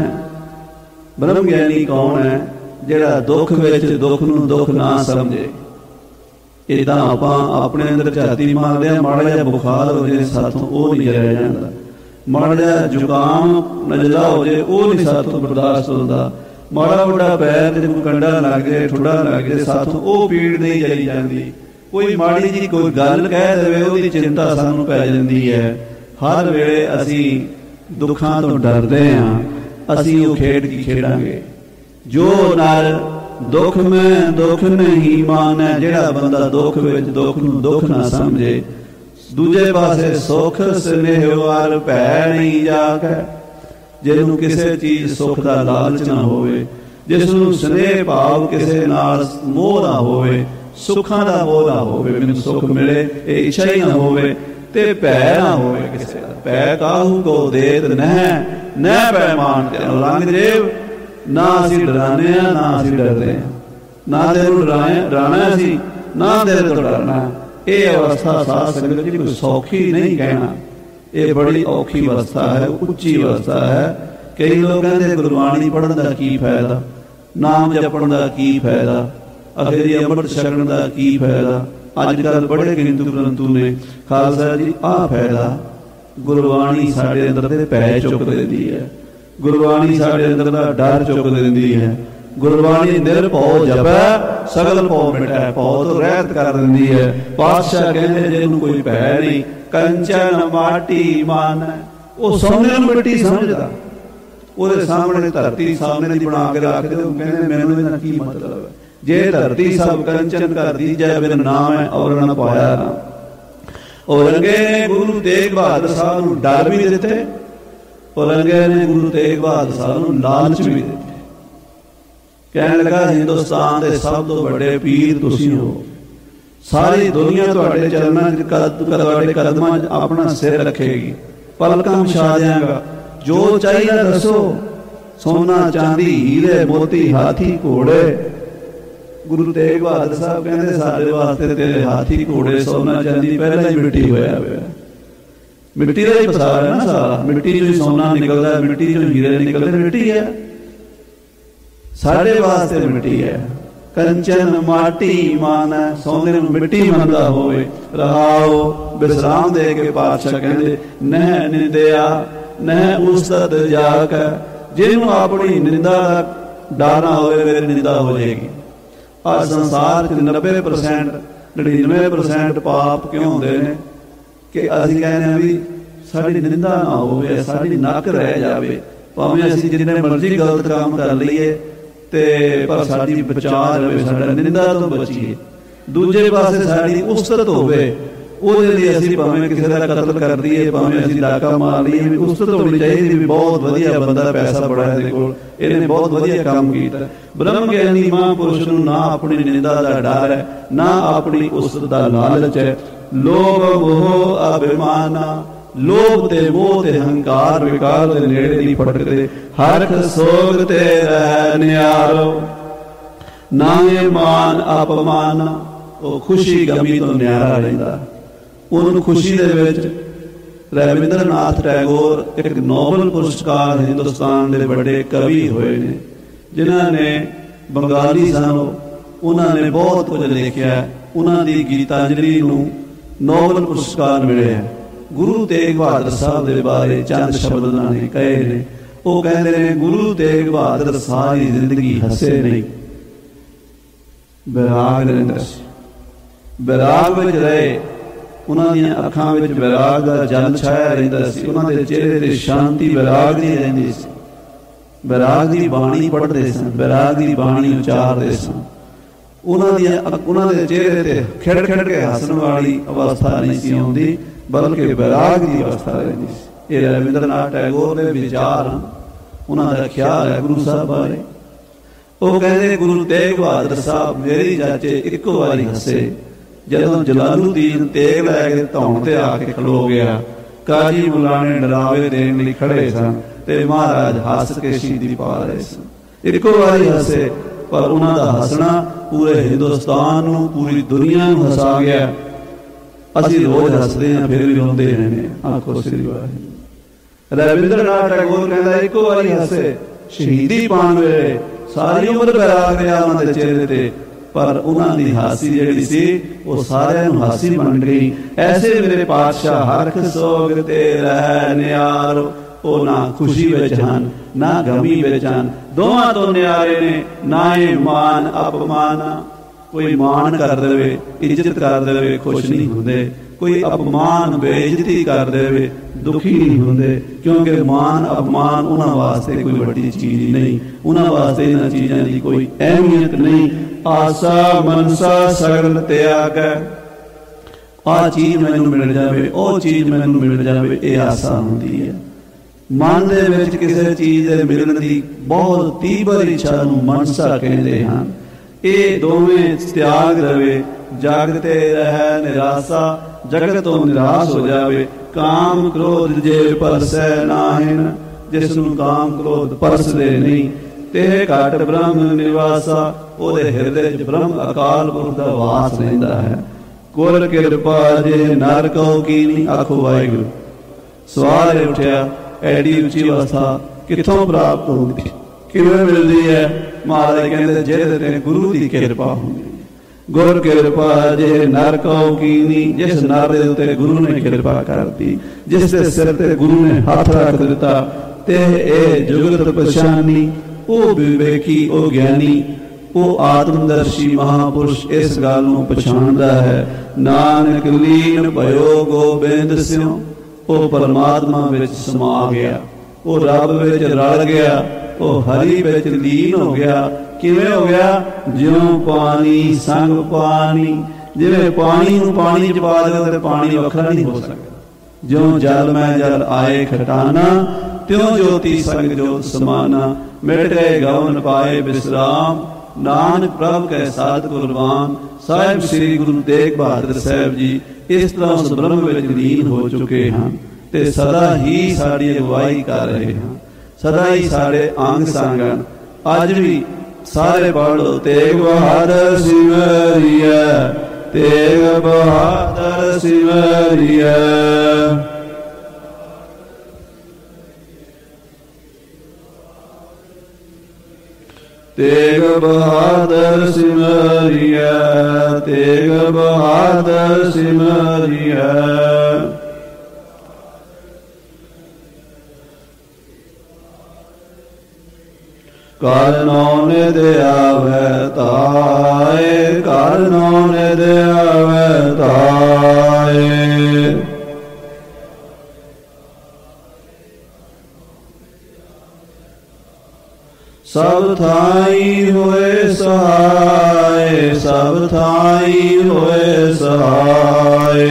ਬ੍ਰਹਮ ਗਿਆਨੀ ਕੌਣ ਹੈ? ਜਿਹੜਾ ਦੁੱਖ ਵਿੱਚ ਦੁੱਖ ਨੂੰ ਦੁੱਖ ਨਾ ਸਮਝੇ। ਏਦਾਂ ਆਪਾਂ ਆਪਣੇ ਅੰਦਰ ਝਾਤੀ ਮਾਰਦੇ ਹਾਂ, ਮਾੜਾ ਜਿਹਾ ਬੁਖਾਰ ਹੋ ਜਾਏ ਸਾਥੋਂ ਉਹ ਨਹੀਂ ਰਹਿ ਜਾਂਦਾ, ਮਾੜਾ ਜਿਹਾ ਜ਼ੁਕਾਮ ਨਜ਼ਲਾ ਹੋ ਜਾਏ ਉਹ ਨਹੀਂ ਸਾਥੋਂ ਬਰਦਾਸ਼ਤ ਹੁੰਦਾ, ਮਾੜਾ ਮੋਟਾ ਪੈਰ ਤੇ ਕੰਡਾ ਲੱਗ ਜਾਏ, ਠੁੱਡਾ ਲੱਗ ਜਾਏ ਸਾਥੋਂ ਉਹ ਪੀੜ ਨਹੀਂ ਚਲੀ ਜਾਂਦੀ। ਕੋਈ ਮਾੜੀ ਜਿਹੀ ਕੋਈ ਗੱਲ ਕਹਿ ਦੇਵੇ ਉਹਦੀ ਚਿੰਤਾ ਸਾਨੂੰ ਪੈ ਜਾਂਦੀ ਹੈ। ਹਰ ਵੇਲੇ ਅਸੀਂ ਦੁੱਖਾਂ ਤੋਂ ਡਰਦੇ ਹਾਂ, ਅਸੀਂ ਉਹ ਖੇਡ ਕੀ ਖੇਡਾਂਗੇ। ਜੋ ਨਰ ਦੁੱਖ ਮੈਂ ਦੁੱਖ ਨਹੀਂ ਮਾਨੈ, ਜਿਹੜਾ ਬੰਦਾ ਦੁੱਖ ਵਿੱਚ ਦੁੱਖ ਨੂੰ ਦੁੱਖ ਨਾ ਸਮਝੇ। ਦੂਜੇ ਪਾਸੇ ਸੁੱਖ ਸਨੇਹਵਾਰ ਭੈ ਨਹੀਂ ਜਾਗੈ, ਜਿਹਨੂੰ ਕਿਸੇ ਚੀਜ਼ ਸੁੱਖ ਦਾ ਲਾਲਚ ਨਾ ਹੋਵੇ, ਜਿਸ ਨੂੰ ਸਨੇਹ ਭਾਵ ਕਿਸੇ ਨਾਲ ਮੋਹ ਨਾ ਹੋਵੇ, ਸੁੱਖਾਂ ਦਾ ਮੋਹ ਨਾ ਹੋਵੇ, ਮੈਨੂੰ ਸੁੱਖ ਮਿਲੇ ਇਹ ਇੱਛਾ ਹੀ ਨਾ ਹੋਵੇ, ਤੇ ਭੈ ਨਾ ਹੋਵੇ ਕਿਸੇ ਦਾ। ਭੈ ਕਾਹੂ ਕੋ ਦੇਤ ਨਹਿ ਭੈ ਮਾਨਤੇ। ਔਰੰਗਜ਼ੇਬ ਨਾ ਅਸੀਂ ਡਰਾਉਂਦੇ ਹਾਂ ਨਾ ਅਸੀਂ ਡਰਦੇ ਹਾਂ, ਨਾ ਤੈਨੂੰ ਡਰਾਉਣਾ ਅਸੀਂ ਨਾ ਤੇਰੇ ਤੋਂ ਡਰਨਾ। ਇਹ ਅਵਸਥਾ ਸਾਧ ਸੰਗਤ ਜੀ ਕੋਈ ਸੌਖੀ ਨਹੀਂ ਕਹਿਣਾ, ਇਹ ਬੜੀ ਔਖੀ ਅਵਸਥਾ ਹੈ, ਉੱਚੀ ਅਵਸਥਾ ਹੈ। ਕਈ ਲੋਕ ਕਹਿੰਦੇ ਗੁਰਬਾਣੀ ਪੜ੍ਹਨ ਦਾ ਕੀ ਫਾਇਦਾ, ਨਾਮ ਜਪਣ ਦਾ ਕੀ ਫਾਇਦਾ, ਅਖੀਰੀ ਅੰਮ੍ਰਿਤ ਛਕਣ ਦਾ ਕੀ ਫਾਇਦਾ। ਅੱਜ ਕੱਲ੍ਹ ਬੜੇ ਗਿਣਤੀ ਪਰੰਤੂ ਨੇ। ਖਾਲਸਾ ਜੀ ਆਹ ਫਾਇਦਾ, ਗੁਰਬਾਣੀ ਸਾਡੇ ਅੰਦਰ ਦੇ ਭੈ ਚੁੱਕ ਦਿੰਦੀ ਹੈ, ਗੁਰਬਾਣੀ ਸਾਡੇ ਅੰਦਰ ਦਾ ਡਰ ਚੁੱਕ ਦਿੰਦੀ ਹੈ। ਗੁਰਬਾਣੀ ਨਿਰਭਉ ਜਪੈ ਸਗਲ ਭਉ ਮਿਟੈ, ਭਉ ਤੋਂ ਰਹਿਤ ਕਰ ਦਿੰਦੀ ਹੈ। ਪਾਤਸ਼ਾਹ ਕਹਿੰਦੇ ਜਿਹਨੂੰ ਕੋਈ ਭੈ ਨਹੀਂ, ਕੰਚਨ ਮਾਟੀ ਮਾਨੈ। ਉਹ ਸੋਨੇ ਨੂੰ ਮਿੱਟੀ ਸਮਝਦਾ, ਉਹਦੇ ਸਾਹਮਣੇ ਧਰਤੀ ਸਾਹਮਣੇ ਦੀ ਬਣਾ ਕੇ ਰੱਖਦੇ, ਉਹ ਕਹਿੰਦੇ ਮੈਨੂੰ ਇਹਦਾ ਕੀ ਮਤਲਬ ਹੈ। ਜੇ ਧਰਤੀ ਸਭ ਕੰਚਨ ਕਰ ਦੀਜੈ ਬਿਨ ਨਾਮ ਹੈ ਔਰ ਨਾ ਪਾਇਆ ਨਾ। ਔਰੰਗੇ ਨੇ ਗੁਰੂ ਤੇਗ ਬਹਾਦਰ ਸਾਹਿਬ ਨੂੰ ਡਰ ਵੀ ਦਿੱਤੇ, ਔਰੰਗੇ ਨੇ ਗੁਰੂ ਤੇਗ ਬਹਾਦਰ ਸਾਹਿਬ ਨੂੰ ਲਾਲਚ ਵੀ ਦਿੱਤੇ। ਕਹਿਣ ਲੱਗਾ ਹਿੰਦੁਸਤਾਨ ਦੇ ਸਭ ਤੋਂ ਵੱਡੇ ਪੀਰ ਤੁਸੀਂ ਹੋ, ਸਾਰੀ ਦੁਨੀਆ ਤੁਹਾਡੇ ਚਰਨਾਂ ਤੁਹਾਡੇ ਕਦਮਾਂ 'ਚ ਆਪਣਾ ਸਿਰ ਰੱਖੇਗੀ, ਪਲਕਾਂ ਵਿਛਾ ਦਿਆਂਗਾ, ਜੋ ਚਾਹੀਦਾ ਦੱਸੋ, ਸੋਨਾ ਚਾਂਦੀ ਹੀਰੇ ਮੋਤੀ ਹਾਥੀ ਘੋੜੇ। ਗੁਰੂ ਤੇਗ ਬਹਾਦਰ ਸਾਹਿਬ ਕਹਿੰਦੇ ਸਾਡੇ ਵਾਸਤੇ ਤੇਰੇ ਹਾਥੀ ਘੋੜੇ ਸੋਨਾ ਚਾਂਦੀ ਪਹਿਲਾਂ ਹੀ ਮਿੱਟੀ ਹੋਇਆ ਹੋਇਆ, ਮਿੱਟੀ ਦਾ ਹੀ ਪਸਾਰ ਹੈ ਨਾ ਸਾਰਾ, ਮਿੱਟੀ ਚੋਂ ਹੀ ਸੋਨਾ ਨਿਕਲਦਾ, ਮਿੱਟੀ ਚੋਂ ਹੀਰੇ ਨਿਕਲਦੇ, ਮਿੱਟੀ ਹੈ ਸਾਡੇ ਵਾਸਤੇ, ਮਿੱਟੀ ਹੈ। ਕੰਚਨ ਮਾਟੀ ਮਾਨੈ, ਸੋਨੇ ਨੂੰ ਮਿੱਟੀ ਮੰਨਦਾ ਹੋਵੇ। ਰਹਾਓ ਵਿਸਰਾਮ ਦੇ ਕੇ ਪਾਤਸ਼ਾਹ ਕਹਿੰਦੇ ਨਹਿ ਨਿੰਦਿਆ ਨਹਿ ਉਸਤਤ ਜਾਕੈ। ਜਿਹਨੂੰ ਆਪਣੀ ਨਿੰਦਾ ਦਾ ਡਰ ਨਾ ਹੋਵੇ ਮੇਰੀ ਨਿੰਦਾ ਹੋ ਜਾਏਗੀ। ਆਹ ਸੰਸਾਰ 'ਚ 90% 99% ਪਾਪ ਕਿਉਂ ਹੁੰਦੇ ਨੇ ਕਿ ਅਸੀਂ ਕਹਿੰਦੇ ਹਾਂ ਵੀ ਸਾਡੀ ਨਿੰਦਾ ਨਾ ਹੋਵੇ, ਸਾਡੀ ਨੱਕ ਰਹਿ ਜਾਵੇ, ਭਾਵੇਂ ਅਸੀਂ ਜਿੰਨੇ ਮਰਜ਼ੀ ਗਲਤ ਕੰਮ ਕਰ ਲਈਏ ਤੇ ਪਰ ਸਾਡੀ ਬਚਾ ਰਵੇ, ਸਾਡਾ ਨਿੰਦਾ ਤੋਂ ਬਚੀਏ। ਦੂਜੇ ਪਾਸੇ ਸਾਡੀ ਉਸਤਤ ਹੋਵੇ, ਉਹਦੇ ਲਈ ਅਸੀਂ ਭਾਵੇਂ ਕਿਸੇ ਦਾ ਕਤਲ ਕਰ ਦਈਏ, ਭਾਵੇਂ ਅਸੀਂ ਡਾਕਾ ਮਾਰ ਲਈਏ, ਉਸਤਤ ਹੋਣੀ ਚਾਹੀਦੀ ਵੀ ਬਹੁਤ ਵਧੀਆ ਬੰਦਾ, ਪੈਸਾ ਬੜਾ ਇਹਦੇ ਕੋਲ, ਇਹਨੇ ਬਹੁਤ ਵਧੀਆ ਕੰਮ ਕੀਤਾ। ਬ੍ਰਹਮ ਗਿਆਨੀ ਮਹਾਂਪੁਰਸ਼ ਨੂੰ ਨਾ ਆਪਣੀ ਨਿੰਦਾ ਦਾ ਡਰ ਹੈ, ਨਾ ਆਪਣੀ ਉਸਤਤ ਦਾ ਲਾਲਚ ਹੈ। ਲੋਭ ਮੋਹ ਅਭਿਮਾਨਾ, ਲੋਭ ਤੇ ਮੋਹ ਤੇ ਹੰਕਾਰ ਵਿਕਾਰ ਦੇ ਨੇੜੇ ਨਹੀਂ ਫਟਕਦੇ। ਹਰਖ ਸੋਗ ਤੇ ਰਹਿ ਨਿਆਰੋ, ਨਾ ਇਹ ਮਾਨ ਅਪਮਾਨ। ਉਹ ਖੁਸ਼ੀ ਗਮੀ ਤੋਂ ਨਿਆਰਾ ਰਹਿੰਦਾ। ਉਹਨੂੰ ਖੁਸ਼ੀ ਦੇ ਵਿੱਚ ਰਵਿੰਦਰ ਨਾਥ ਟੈਗੋਰ ਇੱਕ ਨੋਬਲ ਪੁਰਸਕਾਰ ਹਿੰਦੁਸਤਾਨ ਦੇ ਵੱਡੇ ਕਵੀ ਹੋਏ ਨੇ, ਜਿਨ੍ਹਾਂ ਨੇ ਬੰਗਾਲੀ ਸਨ, ਉਹਨਾਂ ਨੇ ਬਹੁਤ ਕੁਝ ਲਿਖਿਆ। ਉਹਨਾਂ ਦੀ ਗੀਤਾਂਜਲੀ ਨੂੰ ਨੋਬਲ ਪੁਰਸਕਾਰ ਮਿਲਿਆ। ਗੁਰੂ ਤੇਗ ਬਹਾਦਰ ਸਾਹਿਬ ਦੇ ਬਾਰੇ ਚੰਦ ਸ਼ਬਦ ਉਹਨਾਂ ਨੇ ਕਹੇ ਨੇ। ਉਹ ਕਹਿੰਦੇ ਨੇ ਗੁਰੂ ਤੇਗ ਬਹਾਦਰ ਸਾਰੀ ਜ਼ਿੰਦਗੀ ਹੱਸੇ ਨਹੀਂ, ਬੈਰਾਗ ਰਹਿੰਦਾ ਸੀ, ਬੈਰਾਗ ਵਿੱਚ ਰਹੇ। ਉਹਨਾਂ ਦੀਆਂ ਅੱਖਾਂ ਵਿੱਚ ਬੈਰਾਗ ਦਾ ਜਲ ਛਾਇਆ ਰਹਿੰਦਾ ਸੀ, ਉਹਨਾਂ ਦੇ ਚਿਹਰੇ ਤੇ ਸ਼ਾਂਤੀ ਬੈਰਾਗ ਦੀ ਰਹਿੰਦੀ ਸੀ। ਬੈਰਾਗ ਦੀ ਬਾਣੀ ਪੜ੍ਹਦੇ ਸਨ, ਬੈਰਾਗ ਦੀ ਬਾਣੀ ਉਚਾਰਦੇ ਸਨ। ਉਹਨਾਂ ਦੇ ਚਿਹਰੇ ਤੇ ਖਿੜ ਖਿੜ ਕੇ ਹੱਸਣ ਵਾਲੀ ਅਵਸਥਾ ਨਹੀਂ ਸੀ ਆਉਂਦੀ, ਬਲਕਿ ਬੈਰਾਗ ਦੀ ਅਵਸਥਾ ਰਹਿੰਦੀ ਸੀ। ਇਹ ਰਵਿੰਦਰ ਨਾਥ ਟੈਗੋਰ ਦੇ ਵਿਚਾਰ ਹਨ, ਉਹਨਾਂ ਦਾ ਖਿਆਲ ਹੈ ਗੁਰੂ ਸਾਹਿਬ ਬਾਰੇ। ਉਹ ਕਹਿੰਦੇ ਗੁਰੂ ਤੇਗ ਬਹਾਦਰ ਸਾਹਿਬ ਮੇਰੀ ਚਾਚੇ ਇੱਕੋ ਵਾਰੀ ਹੱਸੇ। ਜਦੋਂ ਜਲਾਲੂਦੀਨ ਤੇਗ ਲੈ ਕੇ ਧੌਣ ਤੇ ਆ ਕੇ ਖਲੋ ਗਿਆ, ਕਾਜੀ ਮੁਲਾਣੇ ਡਰਾਵੇ ਦੇਣ ਲਈ ਖੜੇ ਸਨ ਤੇ ਮਹਾਰਾਜ ਹੱਸ ਕੇ ਸ਼ਹੀਦੀ ਪਾ ਰਹੇ ਸਨ। ਇੱਕੋ ਵਾਰੀ ਹੱਸੇ, ਪਰ ਉਹਨਾਂ ਦਾ ਹੱਸਣਾ ਪੂਰੇ ਹਿੰਦੁਸਤਾਨ ਨੂੰ, ਪੂਰੀ ਦੁਨੀਆ ਨੂੰ ਹਸਾ ਗਿਆ। ਅਸੀਂ ਰੋਜ਼ ਹੱਸਦੇ ਹਾਂ, ਫਿਰ ਵੀ ਰੋਂਦੇ ਰਹਿੰਦੇ ਹਾਂ। ਆਖੋ ਸ੍ਰੀ ਵਾਹਿਗੁਰੂ। ਰਵਿੰਦਰਨਾਥ ਟੈਗੋਰ ਕਹਿੰਦਾ ਇੱਕੋ ਵਾਰੀ ਹੱਸੇ, ਸ਼ਹੀਦੀ ਪਾਉਣ ਵੇਲੇ ਸਾਰੀ ਉਮਰ ਬੈਰਾਗ ਰਿਹਾ ਉਹਨਾਂ ਦੇ ਚਿਹਰੇ ਤੇ, ਪਰ ਉਹਨਾਂ ਦੀ ਹਾਸੀ ਜਿਹੜੀ ਸੀ ਉਹ ਸਾਰਿਆਂ ਨੂੰ ਹਾਸੀ ਬਣ ਗਈ। ਐਸੇ ਮੇਰੇ ਪਾਤਸ਼ਾਹ ਹਰਖ ਸੋਗ ਤੇ ਰਹਿ ਨਿਆਰ, ਉਹ ਨਾ ਖੁਸ਼ੀ ਵਿੱਚ ਹਨ ਨਾ ਗਮੀ ਵਿੱਚ ਹਨ, ਦੋਵਾਂ ਤੋਂ ਨਿਆਰੇ ਨੇ। ਨਾ ਇਹ ਮਾਨ ਅਪਮਾਨ, ਕੋਈ ਮਾਣ ਕਰ ਦੇਵੇ, ਇੱਜ਼ਤ ਕਰ ਦੇਵੇ, ਖੁਸ਼ ਨਹੀਂ ਹੁੰਦੇ। ਕੋਈ ਅਪਮਾਨ ਬੇਇੱਜ਼ਤੀ ਕਰ ਦੇਵੇ, ਦੁਖੀ ਨਹੀਂ ਹੁੰਦੇ। ਕਿਉਂਕਿ ਮਾਨ ਅਪਮਾਨ ਉਹਨਾਂ ਵਾਸਤੇ ਕੋਈ ਵੱਡੀ ਚੀਜ਼ ਨਹੀਂ, ਉਹਨਾਂ ਵਾਸਤੇ ਇਹਨਾਂ ਚੀਜ਼ਾਂ ਦੀ ਕੋਈ ਅਹਿਮੀਅਤ ਨਹੀਂ। ਆਸਾ ਮਨਸਾ ਸਗਲ ਤਿਆਗੈ, ਆਹ ਚੀਜ਼ ਮੈਨੂੰ ਮਿਲ ਜਾਵੇ, ਉਹ ਚੀਜ਼ ਮੈਨੂੰ ਮਿਲ ਜਾਵੇ, ਇਹ ਆਸਾ ਹੁੰਦੀ ਹੈ। ਮਨ ਦੇ ਵਿੱਚ ਕਿਸੇ ਚੀਜ਼ ਦੇ ਮਿਲਣ ਦੀ ਬਹੁਤ ਤੀਬਰ ਇੱਛਾ ਨੂੰ ਮਨਸਾ ਕਹਿੰਦੇ ਹਨ। ਇਹ ਦੋਵੇਂ ਤਿਆਗ ਰਵੇ, ਜਾਗਤੇ ਰਹਿ ਨਿਰਾਸਾ, ਜਗਤ ਤੋਂ ਨਿਰਾਸ਼ ਹੋ ਜਾਵੇ। ਕਾਮ ਕ੍ਰੋਧ ਜੇ ਪਰਸੈ ਨਾਹਿਨ, ਜਿਸ ਨੂੰ ਕਾਮ ਕ੍ਰੋਧ ਪਰਸਦੇ ਨਹੀਂ, ਤੇ ਘਟ ਬ੍ਰਹਮ ਨਿਵਾਸਾ, ਉਹਦੇ ਹਿਰਦੇ ਚ ਬ੍ਰਹਮ ਅਕਾਲ ਪੁਰਖ ਦਾ ਵਾਸ ਰਹਿੰਦਾ ਹੈ। ਗੁਰ ਕਿਰਪਾ ਜੇ ਨਰ ਕਉ ਕੀਨੀ, ਆਖੋ ਵਾਹਿਗੁਰੂ। ਸਵਾਲ ਇਹ ਉੱਠਿਆ, ਐਡੀ ਉੱਚੀ ਅਵਸਥਾ ਕਿੱਥੋਂ ਪ੍ਰਾਪਤ ਹੁੰਦੀ, ਕਿਵੇਂ ਮਿਲਦੀ ਹੈ? ਮਹਾਰਾਜ ਕਹਿੰਦੇ ਜਿਹਦੇ ਤੇ ਗੁਰੂ ਦੀ ਕਿਰਪਾ ਹੁੰਦੀ। ਗੁਰ ਕਿਰਪਾ ਜੇ ਨਰ ਕਉ ਕੀਨੀ, ਜਿਸ ਨਰ ਦੇ ਉੱਤੇ ਗੁਰੂ ਨੇ ਕਿਰਪਾ ਕਰਤੀ, ਜਿਸ ਦੇ ਸਿਰ ਤੇ ਗੁਰੂ ਨੇ ਹੱਥ ਰੱਖ ਦਿੱਤਾ, ਤੇ ਇਹ ਜੁਗਤ ਪਛਾਨੀ, ਉਹ ਵਿਵੇਕੀ, ਉਹ ਗਿਆਨੀ, ਉਹ ਆਤਮਦਰਸ਼ੀ ਮਹਾਪੁਰਸ਼ ਇਸ ਗੱਲ ਨੂੰ ਪਛਾਣਦਾ ਹੈ। ਨਾਨਕ ਲੀਨ ਭਇਓ ਗੋਬਿੰਦ ਸਿਉ, ਉਹ ਪਰਮਾਤਮਾ ਵਿੱਚ ਸਮਾ ਗਿਆ, ਉਹ ਰੱਬ ਵਿੱਚ ਰਲ ਗਿਆ, ਉਹ ਹਰੀ ਵਿੱਚ ਲੀਨ ਹੋ ਗਿਆ। ਕਿਵੇਂ ਹੋ ਗਿਆ? ਜਿਉਂ ਪਾਣੀ ਸੰਗ ਪਾਣੀ, ਜਿਵੇਂ ਪਾਣੀ ਨੂੰ ਪਾਣੀ ਚ ਪਾ ਦਿਓ ਤੇ ਪਾਣੀ ਵੱਖਰਾ ਨਹੀਂ ਹੋ ਸਕਦਾ। ਜਿਉਂ ਜਲ ਮੈਂ ਜਲ ਆਏ ਖਟਾਨਾ, ਤਿਉਂ ਜੋਤੀ ਸੰਗ ਜੋਤ ਸਮਾਨਾ। ਮਿਟ ਗਏ ਗਵਨ ਪਾਏ ਵਿਸਰਾਮ, ਨਾਨਕ ਪ੍ਰਭ ਕੈ ਸਾਧ ਕੁਰਬਾਨ। ਸਾਹਿਬ ਸ੍ਰੀ ਗੁਰੂ ਤੇਗ ਬਹਾਦਰ ਸਾਹਿਬ ਜੀ ਇਸ ਤਰ੍ਹਾਂ ਉਸ ਬ੍ਰਹਮ ਵਿੱਚ ਲੀਨ ਹੋ ਚੁੱਕੇ ਹਨ ਤੇ ਸਦਾ ਹੀ ਸਾਡੀ ਅਗਵਾਈ ਕਰ ਰਹੇ ਹਨ, ਸਦਾ ਹੀ ਸਾਡੇ ਅੰਗ ਸੰਗ ਹਨ। ਅੱਜ ਵੀ ਸਾਰੇ ਪੜ੍ਹੋ, ਤੇਗ ਬਹਾਦਰ ਸਿਮਰਿਐ, ਤੇਗ ਬਹਾਦਰ ਸਿਮਰਿਐ। ਤੇਗ ਬਹਾਦਰ ਸਿਮਰਿਐ, ਤੇਗ ਬਹਾਦਰ ਸਿਮਰਿਐ। ਘਰ ਨੌ ਨਿਧ ਆਵੈ ਤਾਏ, ਘਰ ਨੌ ਨਿਧ ਆਵੈ ਤਾਏ। ਸਭ ਥਾਈ ਹੋਏ ਸਹਾਏ, ਸਭ ਥਾਈ ਹੋਏ ਸਹਾਏ।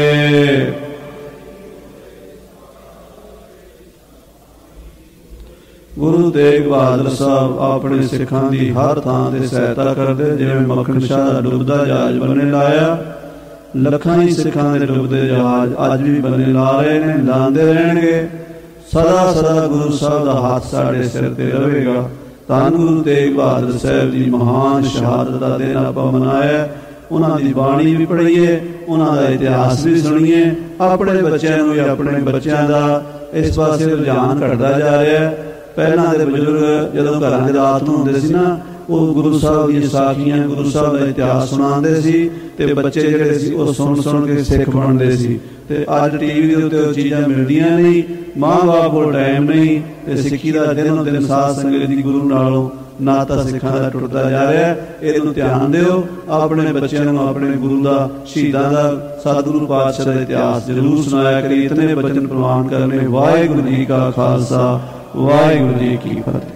ਗੁਰੂ ਤੇਗ ਬਹਾਦਰ ਸਾਹਿਬ ਆਪਣੇ ਸਿੱਖਾਂ ਦੀ ਹਰ ਥਾਂ ਤੇ ਸਹਾਇਤਾ ਕਰਦੇ। ਜਿਵੇਂ ਮੱਖਣ ਸ਼ਾਹ ਦਾ ਡੁੱਬਦਾ ਜਹਾਜ਼ ਬੰਨੇ ਲਾਇਆ, ਲੱਖਾਂ ਹੀ ਸਿੱਖਾਂ ਦੇ ਡੁੱਬਦੇ ਜਹਾਜ਼ ਅੱਜ ਵੀ ਬੰਨੇ ਲਾ ਰਹੇ ਨੇ, ਲਾਉਂਦੇ ਰਹਿਣਗੇ। ਸਦਾ ਸਦਾ ਗੁਰੂ ਸਾਹਿਬ ਦਾ ਹੱਥ ਸਾਡੇ ਸਿਰ ਤੇ ਰਹੇਗਾ। ਧੰਨ ਗੁਰੂ ਤੇਗ ਬਹਾਦਰ ਸਾਹਿਬ ਦੀ ਮਹਾਨ ਸ਼ਹਾਦਤ ਦਾ ਦਿਨ ਆਪਾਂ ਮਨਾਇਆ। ਉਹਨਾਂ ਦੀ ਬਾਣੀ ਵੀ ਪੜ੍ਹੀਏ, ਉਹਨਾਂ ਦਾ ਇਤਿਹਾਸ ਵੀ ਸੁਣੀਏ। ਆਪਣੇ ਬੱਚਿਆਂ ਨੂੰ ਵੀ ਆਪਣੇ ਬੱਚਿਆਂ ਦਾ ਇਸ ਪਾਸੇ ਰੁਝਾਨ ਘਟਦਾ ਜਾ ਰਿਹਾ। ਪਹਿਲਾਂ ਦੇ ਬਜ਼ੁਰਗ ਜਦੋਂ ਘਰਾਂ ਦੇ ਰਾਤ ਨੂੰ ਹੁੰਦੇ ਸੀ ਨਾ, ਉਹ ਗੁਰੂ ਸਾਹਿਬ ਦੀਆਂ ਸਾਖੀਆਂ, ਗੁਰੂ ਸਾਹਿਬ ਦਾ ਇਤਿਹਾਸ ਸੁਣਾਉਂਦੇ ਸੀ ਤੇ ਬੱਚੇ ਜਿਹੜੇ ਸੀ ਉਹ ਸੁਣ ਸੁਣ ਕੇ ਸਿੱਖ ਬਣਦੇ ਸੀ। ਤੇ ਅੱਜ ਟੀਵੀ ਦੇ ਉੱਤੇ ਉਹ ਚੀਜ਼ਾਂ ਮਿਲਦੀਆਂ ਨਹੀਂ, ਮਾਂ ਬਾਪ ਕੋਲ ਟਾਈਮ ਨਹੀਂ, ਤੇ ਸਿੱਖੀ ਦਾ ਦਿਨੋਂ ਦਿਨ ਸਾਧ ਸੰਗਤ ਦੀ ਗੁਰੂ ਨਾਲੋਂ ਨਾਤਾ ਸਿੱਖਾਂ ਦਾ ਟੁੱਟਦਾ ਜਾ ਰਿਹਾ। ਇਹਨੂੰ ਧਿਆਨ ਦਿਓ, ਆਪਣੇ ਬੱਚਿਆਂ ਨੂੰ ਆਪਣੇ ਗੁਰੂ ਦਾ, ਸ਼ਹੀਦਾਂ ਦਾ, ਸਤਿਗੁਰੂ ਪਾਤਸ਼ਾਹ ਦਾ ਇਤਿਹਾਸ ਜ਼ਰੂਰ ਸੁਣਾਇਆ ਕਰੀ। ਇਤਨੇ ਬਚਨ ਪ੍ਰਵਾਨ ਕਰਨੇ। ਵਾਹਿਗੁਰੂ ਜੀ ਕਾ ਖਾਲਸਾ, ਵਾਹਿਗੁਰੂ ਜੀ ਕੀ ਫਤਿਹ।